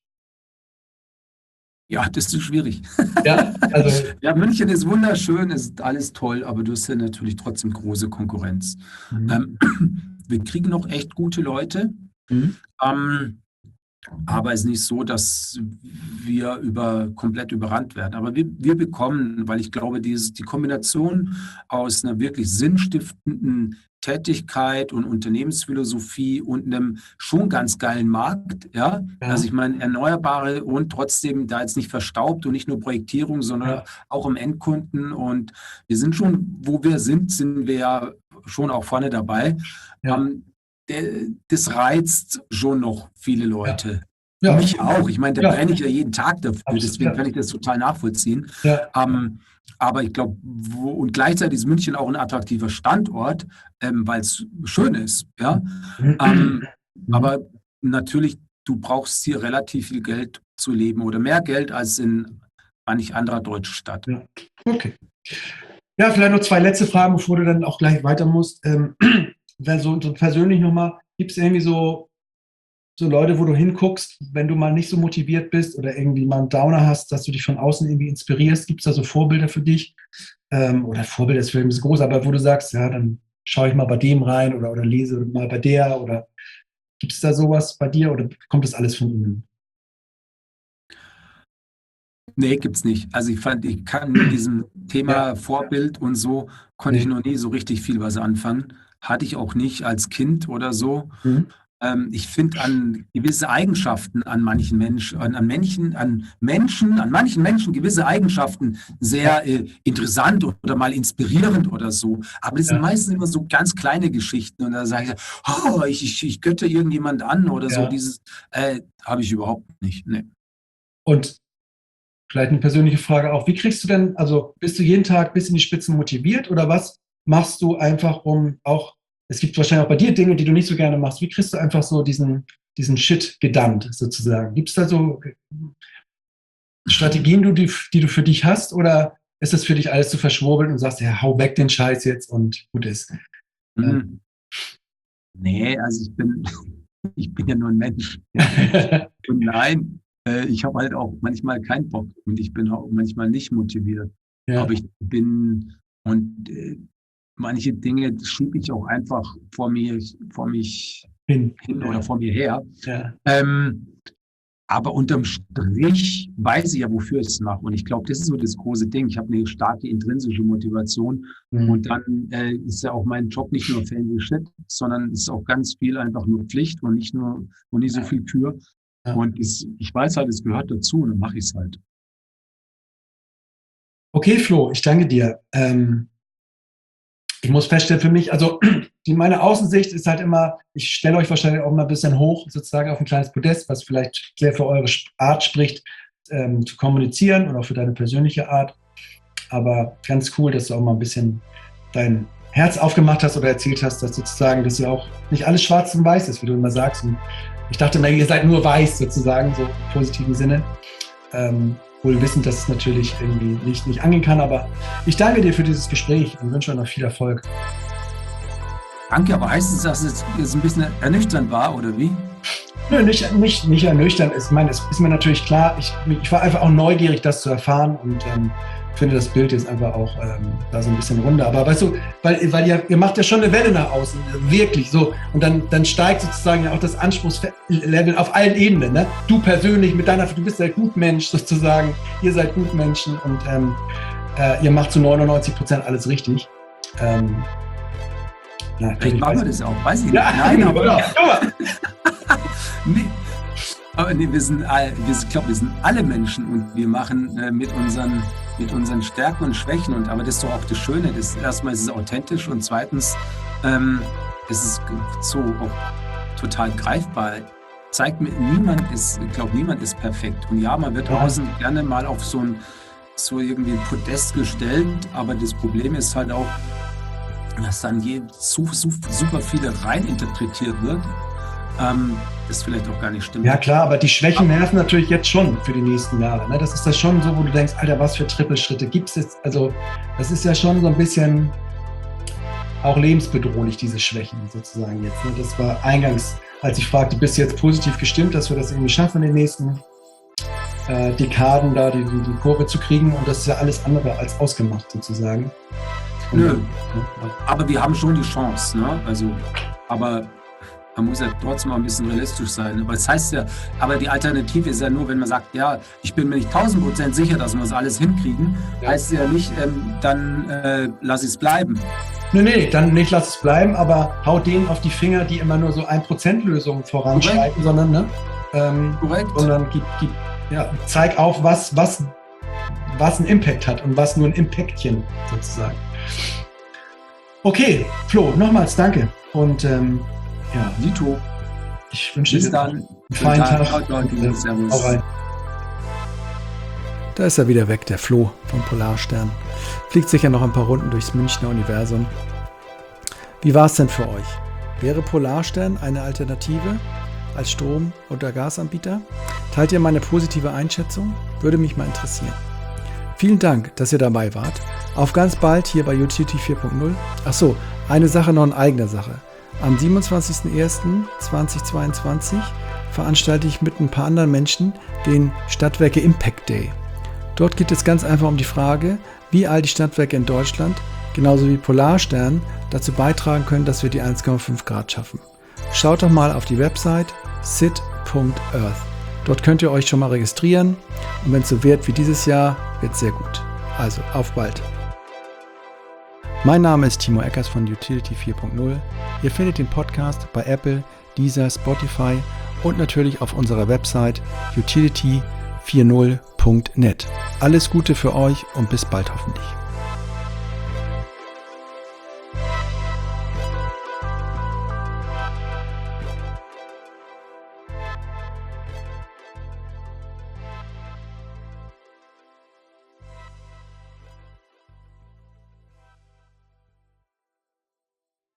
Ja, das ist schwierig. Ja, also ja, München ist wunderschön, ist alles toll, aber du hast ja natürlich trotzdem große Konkurrenz. Mhm. Ähm, wir kriegen noch echt gute Leute, mhm. ähm, aber es ist nicht so, dass wir über, komplett überrannt werden. Aber wir, wir bekommen, weil ich glaube, dieses, die Kombination aus einer wirklich sinnstiftenden Tätigkeit und Unternehmensphilosophie und einem schon ganz geilen Markt, ja, ja. Also ich meine, Erneuerbare und trotzdem da jetzt nicht verstaubt und nicht nur Projektierung, sondern ja. auch im Endkunden, und wir sind schon, wo wir sind, sind wir ja schon auch vorne dabei. Ja. Ähm, der, das reizt schon noch viele Leute. Ja. Ja. Mich auch. Ich meine, da ja. brenne ich ja jeden Tag dafür, Absolut. deswegen ja. kann ich das total nachvollziehen. Ja. Ähm, Aber ich glaube, und gleichzeitig ist München auch ein attraktiver Standort, ähm, weil es schön ist. Ja? Mhm. Ähm, mhm. Aber natürlich, du brauchst hier relativ viel Geld zu leben oder mehr Geld als in manch anderer deutschen Stadt. Ja. Okay. Ja, vielleicht noch zwei letzte Fragen, bevor du dann auch gleich weiter musst. Ähm, so, so persönlich nochmal, gibt es irgendwie so, so Leute, wo du hinguckst, wenn du mal nicht so motiviert bist oder irgendwie mal einen Downer hast, dass du dich von außen irgendwie inspirierst? Gibt es da so Vorbilder für dich? Ähm, oder Vorbilder ist vielleicht ein bisschen groß, aber wo du sagst, ja, dann schaue ich mal bei dem rein oder, oder lese mal bei der, oder gibt es da sowas bei dir oder kommt das alles von innen? Nee, gibt's nicht. Also ich fand, ich kann mit diesem Thema ja. Vorbild und so, konnte nee. ich noch nie so richtig viel was anfangen. Hatte ich auch nicht als Kind oder so. Mhm. Ähm, ich finde an gewisse Eigenschaften an manchen Menschen, an, an Menschen, an Menschen, an manchen Menschen gewisse Eigenschaften sehr äh, interessant oder mal inspirierend oder so. Aber das ja. sind meistens immer so ganz kleine Geschichten. Und da sage ich, oh, ich, ich, ich götte irgendjemand an oder ja. so. Dieses äh, habe ich überhaupt nicht. Nee. Und vielleicht eine persönliche Frage auch. Wie kriegst du denn, also bist du jeden Tag bis in die Spitzen motiviert oder was machst du einfach, um auch, es gibt wahrscheinlich auch bei dir Dinge, die du nicht so gerne machst. Wie kriegst du einfach so diesen, diesen Shit gedammt sozusagen? Gibt es da so Strategien, die, die du für dich hast, oder ist das für dich alles zu verschwurbeln und sagst, ja, hau weg den Scheiß jetzt und gut ist? Mhm. Ähm. Nee, also ich bin, ich bin ja nur ein Mensch. Und nein, ich habe halt auch manchmal keinen Bock und ich bin auch manchmal nicht motiviert. Ja. Aber ich bin, und äh, manche Dinge schiebe ich auch einfach vor mir, vor mich hin, hin oder vor mir her. Ja. Ähm, aber unterm Strich weiß ich ja, wofür ich es mache. Und ich glaube, das ist so das große Ding. Ich habe eine starke intrinsische Motivation. Mhm. Und dann äh, ist ja auch mein Job nicht nur Fancy Shit, sondern es ist auch ganz viel einfach nur Pflicht und nicht nur und nicht so viel Kür. Ja. Und es, ich weiß halt, es gehört dazu und dann mache ich es halt. Okay, Flo, ich danke dir. Ähm, ich muss feststellen für mich, also die, meine Außensicht ist halt immer, ich stelle euch wahrscheinlich auch mal ein bisschen hoch, sozusagen auf ein kleines Podest, was vielleicht sehr für eure Art spricht, ähm, zu kommunizieren und auch für deine persönliche Art. Aber ganz cool, dass du auch mal ein bisschen dein Herz aufgemacht hast oder erzählt hast, dass sozusagen, dass ja auch nicht alles schwarz und weiß ist, wie du immer sagst. Und ich dachte immer, ihr seid nur weiß sozusagen, so im positiven Sinne. Ähm, wohl wissend, dass es natürlich irgendwie nicht, nicht angehen kann, aber ich danke dir für dieses Gespräch und wünsche euch noch viel Erfolg. Danke, aber heißt es, dass es jetzt ein bisschen ernüchternd war, oder wie? Nö, nicht, nicht, nicht ernüchternd. Ich meine, es ist mir natürlich klar, ich, ich war einfach auch neugierig, das zu erfahren und ähm, finde das Bild jetzt einfach auch ähm, da so ein bisschen runder. Aber weißt du, weil, weil ihr, ihr macht ja schon eine Welle nach außen, wirklich so. Und dann, dann steigt sozusagen ja auch das Anspruchslevel auf allen Ebenen. Ne? Du persönlich mit deiner, du bist der Gutmensch sozusagen, ihr seid Gutmenschen und ähm, äh, ihr macht zu neunundneunzig Prozent alles richtig. Ähm, na, Vielleicht machen wir das auch, weiß ich nicht. Ja, Nein, aber genau. nee. Aber nee, wir sind, all, wir, ich glaube, wir sind alle Menschen und wir machen äh, mit, unseren, mit unseren Stärken und Schwächen. Und, aber das ist doch auch das Schöne. Das, erstmal ist es authentisch und zweitens ähm, ist es so auch total greifbar. Zeigt mir, niemand ist, ich glaube, niemand ist perfekt. Und ja, man wird ja. außen gerne mal auf so ein so irgendwie ein Podest gestellt, aber das Problem ist halt auch, dass dann je, su, su, super viele reininterpretiert wird. Ähm, das vielleicht auch gar nicht stimmt. Ja klar, aber die Schwächen nerven natürlich jetzt schon für die nächsten Jahre. Ne? Das ist das schon so, wo du denkst, Alter, was für Trippelschritte gibt es jetzt? Also das ist ja schon so ein bisschen auch lebensbedrohlich, diese Schwächen sozusagen jetzt. Ne? Das war eingangs, als ich fragte, bist du jetzt positiv gestimmt, dass wir das irgendwie schaffen in den nächsten äh, Dekaden da die, die, die Kurve zu kriegen, und das ist ja alles andere als ausgemacht sozusagen. Und, Nö, ja. aber wir haben schon die Chance, ne? Also, aber man muss ja trotzdem mal ein bisschen realistisch sein. Aber das heißt ja, aber die Alternative ist ja nur, wenn man sagt, ja, ich bin mir nicht tausend Prozent sicher, dass wir das alles hinkriegen, ja. heißt ja nicht, ähm, dann äh, lass ich es bleiben. Nee, nee, dann nicht lass es bleiben, aber hau denen auf die Finger, die immer nur so ein Prozent Lösungen voranschreiten, sondern, ne, ähm, Korrekt. sondern gib, gib, ja, zeig auf, was, was, was einen Impact hat und was nur ein Impactchen sozusagen. Okay, Flo, nochmals danke. Und ähm, ja, Dito. Ich wünsche Bis dir dann. einen feinen Tag. Tag. Tag. Servus. Hau rein. Da ist er wieder weg, der Flo vom Polarstern. Fliegt sicher noch ein paar Runden durchs Münchner Universum. Wie war es denn für euch? Wäre Polarstern eine Alternative als Strom- oder Gasanbieter? Teilt ihr meine positive Einschätzung? Würde mich mal interessieren. Vielen Dank, dass ihr dabei wart. Auf ganz bald hier bei Utility vier Punkt null. Achso, eine Sache noch in eigener Sache. Am siebenundzwanzigsten ersten zweitausendzweiundzwanzig veranstalte ich mit ein paar anderen Menschen den Stadtwerke Impact Day. Dort geht es ganz einfach um die Frage, wie all die Stadtwerke in Deutschland, genauso wie Polarstern, dazu beitragen können, dass wir die eins Komma fünf Grad schaffen. Schaut doch mal auf die Website sit punkt earth. Dort könnt ihr euch schon mal registrieren, und wenn es so wird wie dieses Jahr, wird es sehr gut. Also, auf bald! Mein Name ist Timo Eckers von Utility vier Punkt null. Ihr findet den Podcast bei Apple, Deezer, Spotify und natürlich auf unserer Website utility vierzig punkt net. Alles Gute für euch und bis bald hoffentlich.